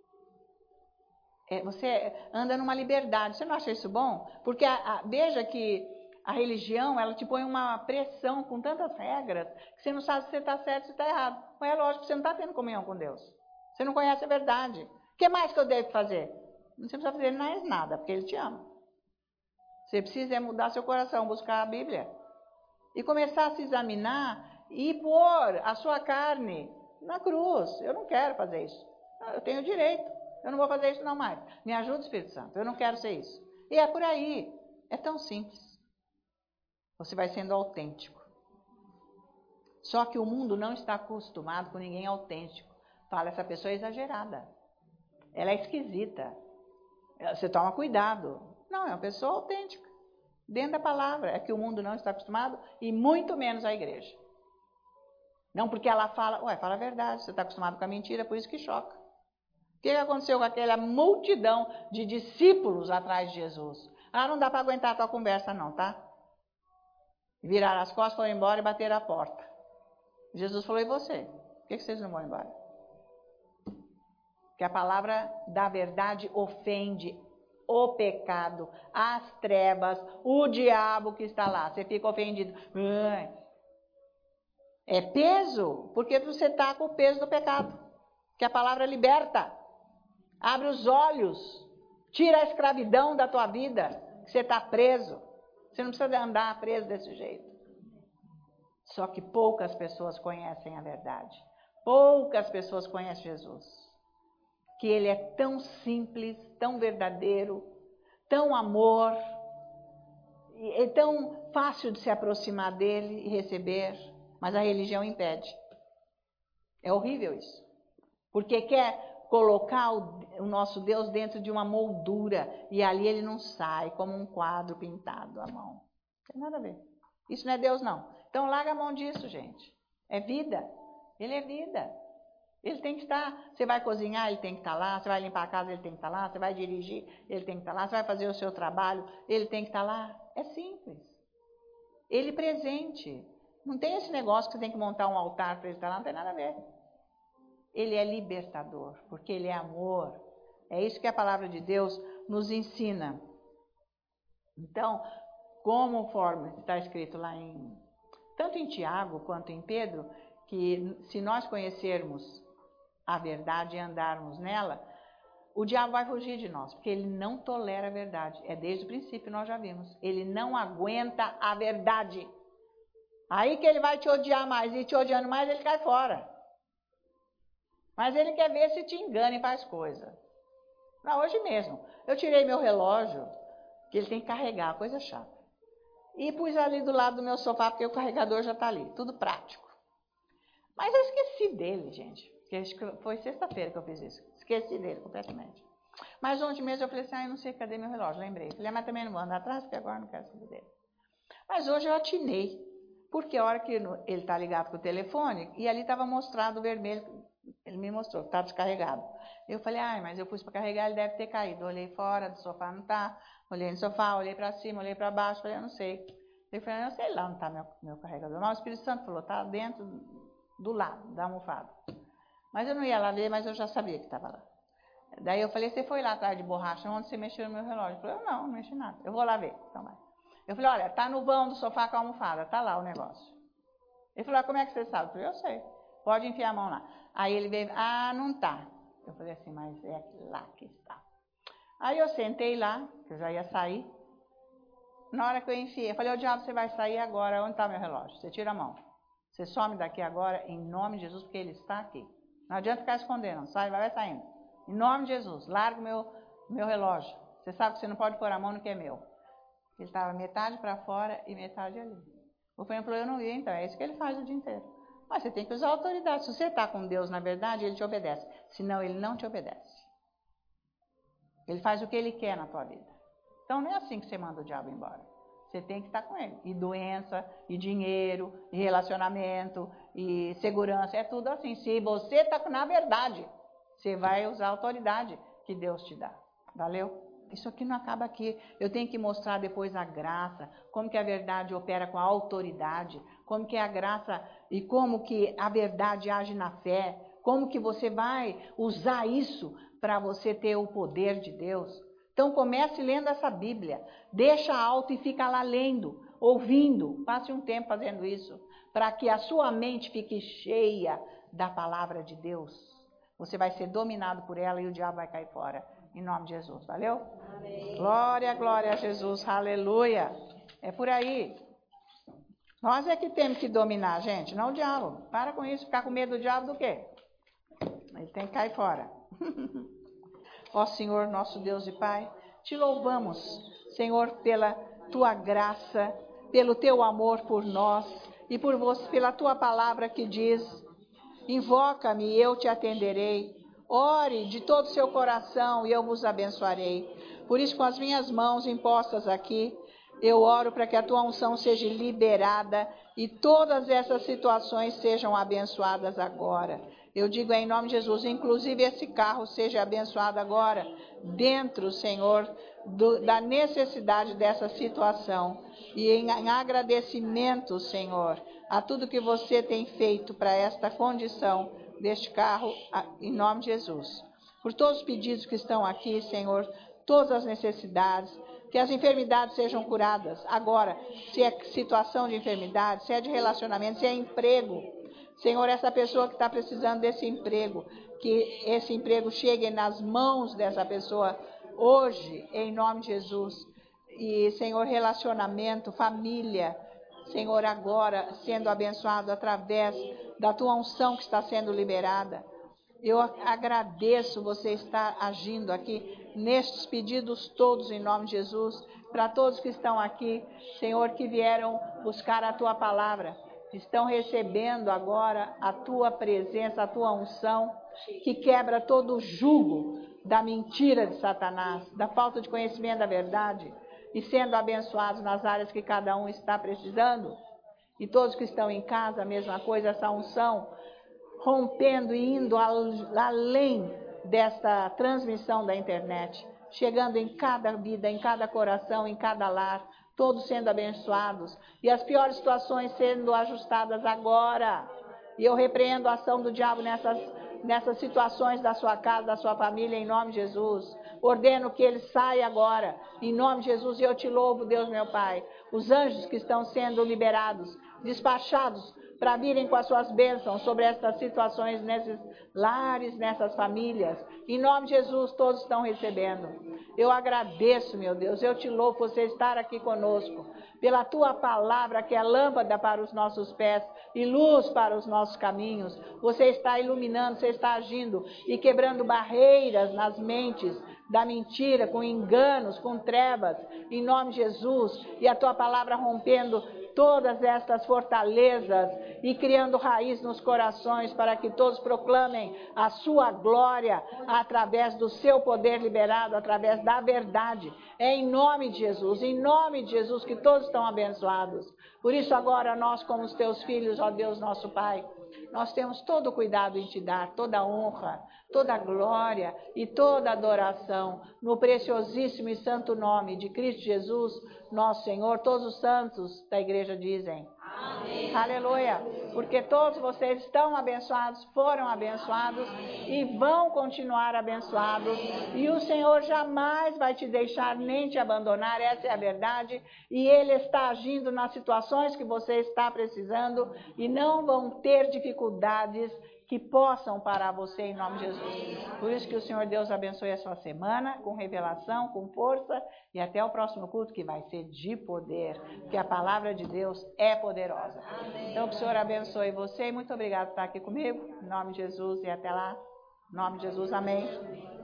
S1: É, você anda numa liberdade. Você não acha isso bom? Porque a, a, veja que a religião, ela te põe uma pressão com tantas regras que você não sabe se você está certo ou se está errado. Mas é lógico que você não está tendo comunhão com Deus. Você não conhece a verdade. O que mais que eu devo fazer? Não precisa fazer mais nada, porque Ele te ama. Você precisa é mudar seu coração, buscar a Bíblia. E começar a se examinar e pôr a sua carne na cruz. Eu não quero fazer isso. Eu tenho direito. Eu não vou fazer isso não mais. Me ajuda, Espírito Santo. Eu não quero ser isso. E é por aí. É tão simples. Você vai sendo autêntico. Só que o mundo não está acostumado com ninguém autêntico. Fala, essa pessoa é exagerada. Ela é esquisita. Você toma cuidado. Não, é uma pessoa autêntica. Dentro da palavra. É que o mundo não está acostumado e muito menos a igreja. Não porque ela fala, ué, fala a verdade, você está acostumado com a mentira, por isso que choca. O que aconteceu com aquela multidão de discípulos atrás de Jesus? Ah, não dá para aguentar a tua conversa não, tá? Viraram as costas, foram embora e bateram a porta. Jesus falou, e você? Por que vocês não vão embora? Porque a palavra da verdade ofende o pecado, as trevas, o diabo que está lá. Você fica ofendido. É peso, porque você está com o peso do pecado. Que a palavra liberta, abre os olhos, tira a escravidão da tua vida, que você está preso. Você não precisa andar preso desse jeito. Só que poucas pessoas conhecem a verdade. Poucas pessoas conhecem Jesus. Que Ele é tão simples, tão verdadeiro, tão amor, é tão fácil de se aproximar dele e receber, mas a religião impede. É horrível isso. Porque quer colocar o, o nosso Deus dentro de uma moldura e ali ele não sai como um quadro pintado à mão. Não tem nada a ver. Isso não é Deus, não. Então larga a mão disso, gente. É vida. Ele é vida. Ele tem que estar, você vai cozinhar, ele tem que estar lá, você vai limpar a casa, ele tem que estar lá, você vai dirigir, ele tem que estar lá, você vai fazer o seu trabalho, ele tem que estar lá. É simples. Ele presente. Não tem esse negócio que você tem que montar um altar para ele estar lá, não tem nada a ver. Ele é libertador, porque ele é amor. É isso que a palavra de Deus nos ensina. Então, conforme está escrito lá em, tanto em Tiago quanto em Pedro, que se nós conhecermos a verdade e andarmos nela, o diabo vai fugir de nós, porque ele não tolera a verdade. É desde o princípio, nós já vimos. Ele não aguenta a verdade. Aí que ele vai te odiar mais, e te odiando mais, ele cai fora. Mas ele quer ver se te engana e faz coisa. Não, hoje mesmo. Eu tirei meu relógio, que ele tem que carregar, coisa chata. E pus ali do lado do meu sofá, porque o carregador já está ali, tudo prático. Mas eu esqueci dele, gente. Porque foi sexta-feira que eu fiz isso. Esqueci dele completamente. Mas ontem mesmo eu falei assim, ah, eu não sei cadê meu relógio. Lembrei. Falei, mas também não vou andar atrás, porque agora não quero saber dele. Mas hoje eu atinei. Porque a hora que ele está ligado com o telefone, e ali estava mostrado o vermelho, ele me mostrou, que estava descarregado. Eu falei, ah, mas eu pus para carregar, ele deve ter caído. Olhei fora do sofá, não está. Olhei no sofá, olhei para cima, olhei para baixo, falei, eu não sei. Eu falei, eu sei lá, não está meu, meu carregador. Mas o Espírito Santo falou, está dentro do lado da almofada. Mas eu não ia lá ver, mas eu já sabia que estava lá. Daí eu falei, você foi lá atrás de borracha, onde você mexeu no meu relógio? Ele falou, eu não, não mexi nada. Eu vou lá ver. Então vai. Eu falei, olha, tá no vão do sofá com a almofada, tá lá o negócio. Ele falou, ah, como é que você sabe? Eu falei, eu sei, pode enfiar a mão lá. Aí ele veio, ah, não tá. Eu falei assim, mas é lá que está. Aí eu sentei lá, que eu já ia sair. Na hora que eu enfiei, eu falei, ô diabo, você vai sair agora, onde está meu relógio? Você tira a mão. Você some daqui agora, em nome de Jesus, porque ele está aqui. Não adianta ficar escondendo, sai, vai, vai saindo. Em nome de Jesus, larga o meu, meu relógio. Você sabe que você não pode pôr a mão no que é meu. Ele estava metade para fora e metade ali. O Fernando falou, eu não ia, então, é isso que ele faz o dia inteiro. Mas você tem que usar a autoridade. Se você está com Deus, na verdade, ele te obedece. Senão, ele não te obedece. Ele faz o que ele quer na tua vida. Então, não é assim que você manda o diabo embora. Você tem que estar com ele. E doença, e dinheiro, e relacionamento, e segurança, é tudo assim. Se você está na verdade, você vai usar a autoridade que Deus te dá. Valeu? Isso aqui não acaba aqui. Eu tenho que mostrar depois a graça, como que a verdade opera com a autoridade, como que a graça e como que a verdade age na fé, como que você vai usar isso para você ter o poder de Deus. Então comece lendo essa Bíblia, deixa alto e fica lá lendo, ouvindo, passe um tempo fazendo isso, para que a sua mente fique cheia da palavra de Deus. Você vai ser dominado por ela e o diabo vai cair fora. Em nome de Jesus, valeu? Amém. Glória, glória a Jesus, aleluia. É por aí. Nós é que temos que dominar, gente, não o diabo. Para com isso, ficar com medo do diabo do quê? Ele tem que cair fora. Ó Senhor, nosso Deus e Pai, te louvamos, Senhor, pela tua graça, pelo teu amor por nós e por você, pela tua palavra que diz, invoca-me e eu te atenderei. Ore de todo o seu coração e eu vos abençoarei. Por isso, com as minhas mãos impostas aqui, eu oro para que a tua unção seja liberada e todas essas situações sejam abençoadas agora. Eu digo em nome de Jesus, inclusive esse carro seja abençoado agora, dentro, Senhor, do, da necessidade dessa situação. E em, em agradecimento, Senhor, a tudo que você tem feito para esta condição deste carro, em nome de Jesus. Por todos os pedidos que estão aqui, Senhor, todas as necessidades, que as enfermidades sejam curadas. Agora, se é situação de enfermidade, se é de relacionamento, se é emprego, Senhor, essa pessoa que está precisando desse emprego, que esse emprego chegue nas mãos dessa pessoa hoje, em nome de Jesus. E, Senhor, relacionamento, família, Senhor, agora sendo abençoado através da tua unção que está sendo liberada. Eu agradeço você estar agindo aqui nestes pedidos todos em nome de Jesus, para todos que estão aqui, Senhor, que vieram buscar a tua palavra, estão recebendo agora a tua presença, a tua unção, que quebra todo o jugo da mentira de Satanás, da falta de conhecimento da verdade, e sendo abençoados nas áreas que cada um está precisando. E todos que estão em casa, a mesma coisa, essa unção, rompendo e indo além desta transmissão da internet, chegando em cada vida, em cada coração, em cada lar, todos sendo abençoados, e as piores situações sendo ajustadas agora. E eu repreendo a ação do diabo nessas, nessas situações da sua casa, da sua família, em nome de Jesus. Ordeno que ele saia agora, em nome de Jesus, e eu te louvo, Deus meu Pai. Os anjos que estão sendo liberados, despachados, para virem com as suas bênçãos sobre essas situações, nesses lares, nessas famílias. Em nome de Jesus, todos estão recebendo. Eu agradeço, meu Deus, eu te louvo por você estar aqui conosco, pela tua palavra que é lâmpada para os nossos pés e luz para os nossos caminhos. Você está iluminando, você está agindo e quebrando barreiras nas mentes da mentira, com enganos, com trevas, em nome de Jesus, e a tua palavra rompendo todas estas fortalezas e criando raiz nos corações para que todos proclamem a sua glória através do seu poder liberado, através da verdade. É em nome de Jesus, em nome de Jesus que todos estão abençoados. Por isso agora nós, como os teus filhos, ó Deus nosso Pai, nós temos todo o cuidado em te dar, toda a honra, toda a glória e toda a adoração, no preciosíssimo e santo nome de Cristo Jesus, nosso Senhor. Todos os santos da igreja dizem. Amém. Aleluia. porque todos vocês estão abençoados, foram abençoados e vão continuar abençoados. E o Senhor jamais vai te deixar nem te abandonar, essa é a verdade. E Ele está agindo nas situações que você está precisando e não vão ter dificuldades que possam parar você em nome de Jesus. Por isso que o Senhor Deus abençoe a sua semana com revelação, com força e até o próximo culto que vai ser de poder, porque a palavra de Deus é poderosa. Então que o Senhor abençoe você e muito obrigado por estar aqui comigo, em nome de Jesus e até lá. Em nome de Jesus, amém.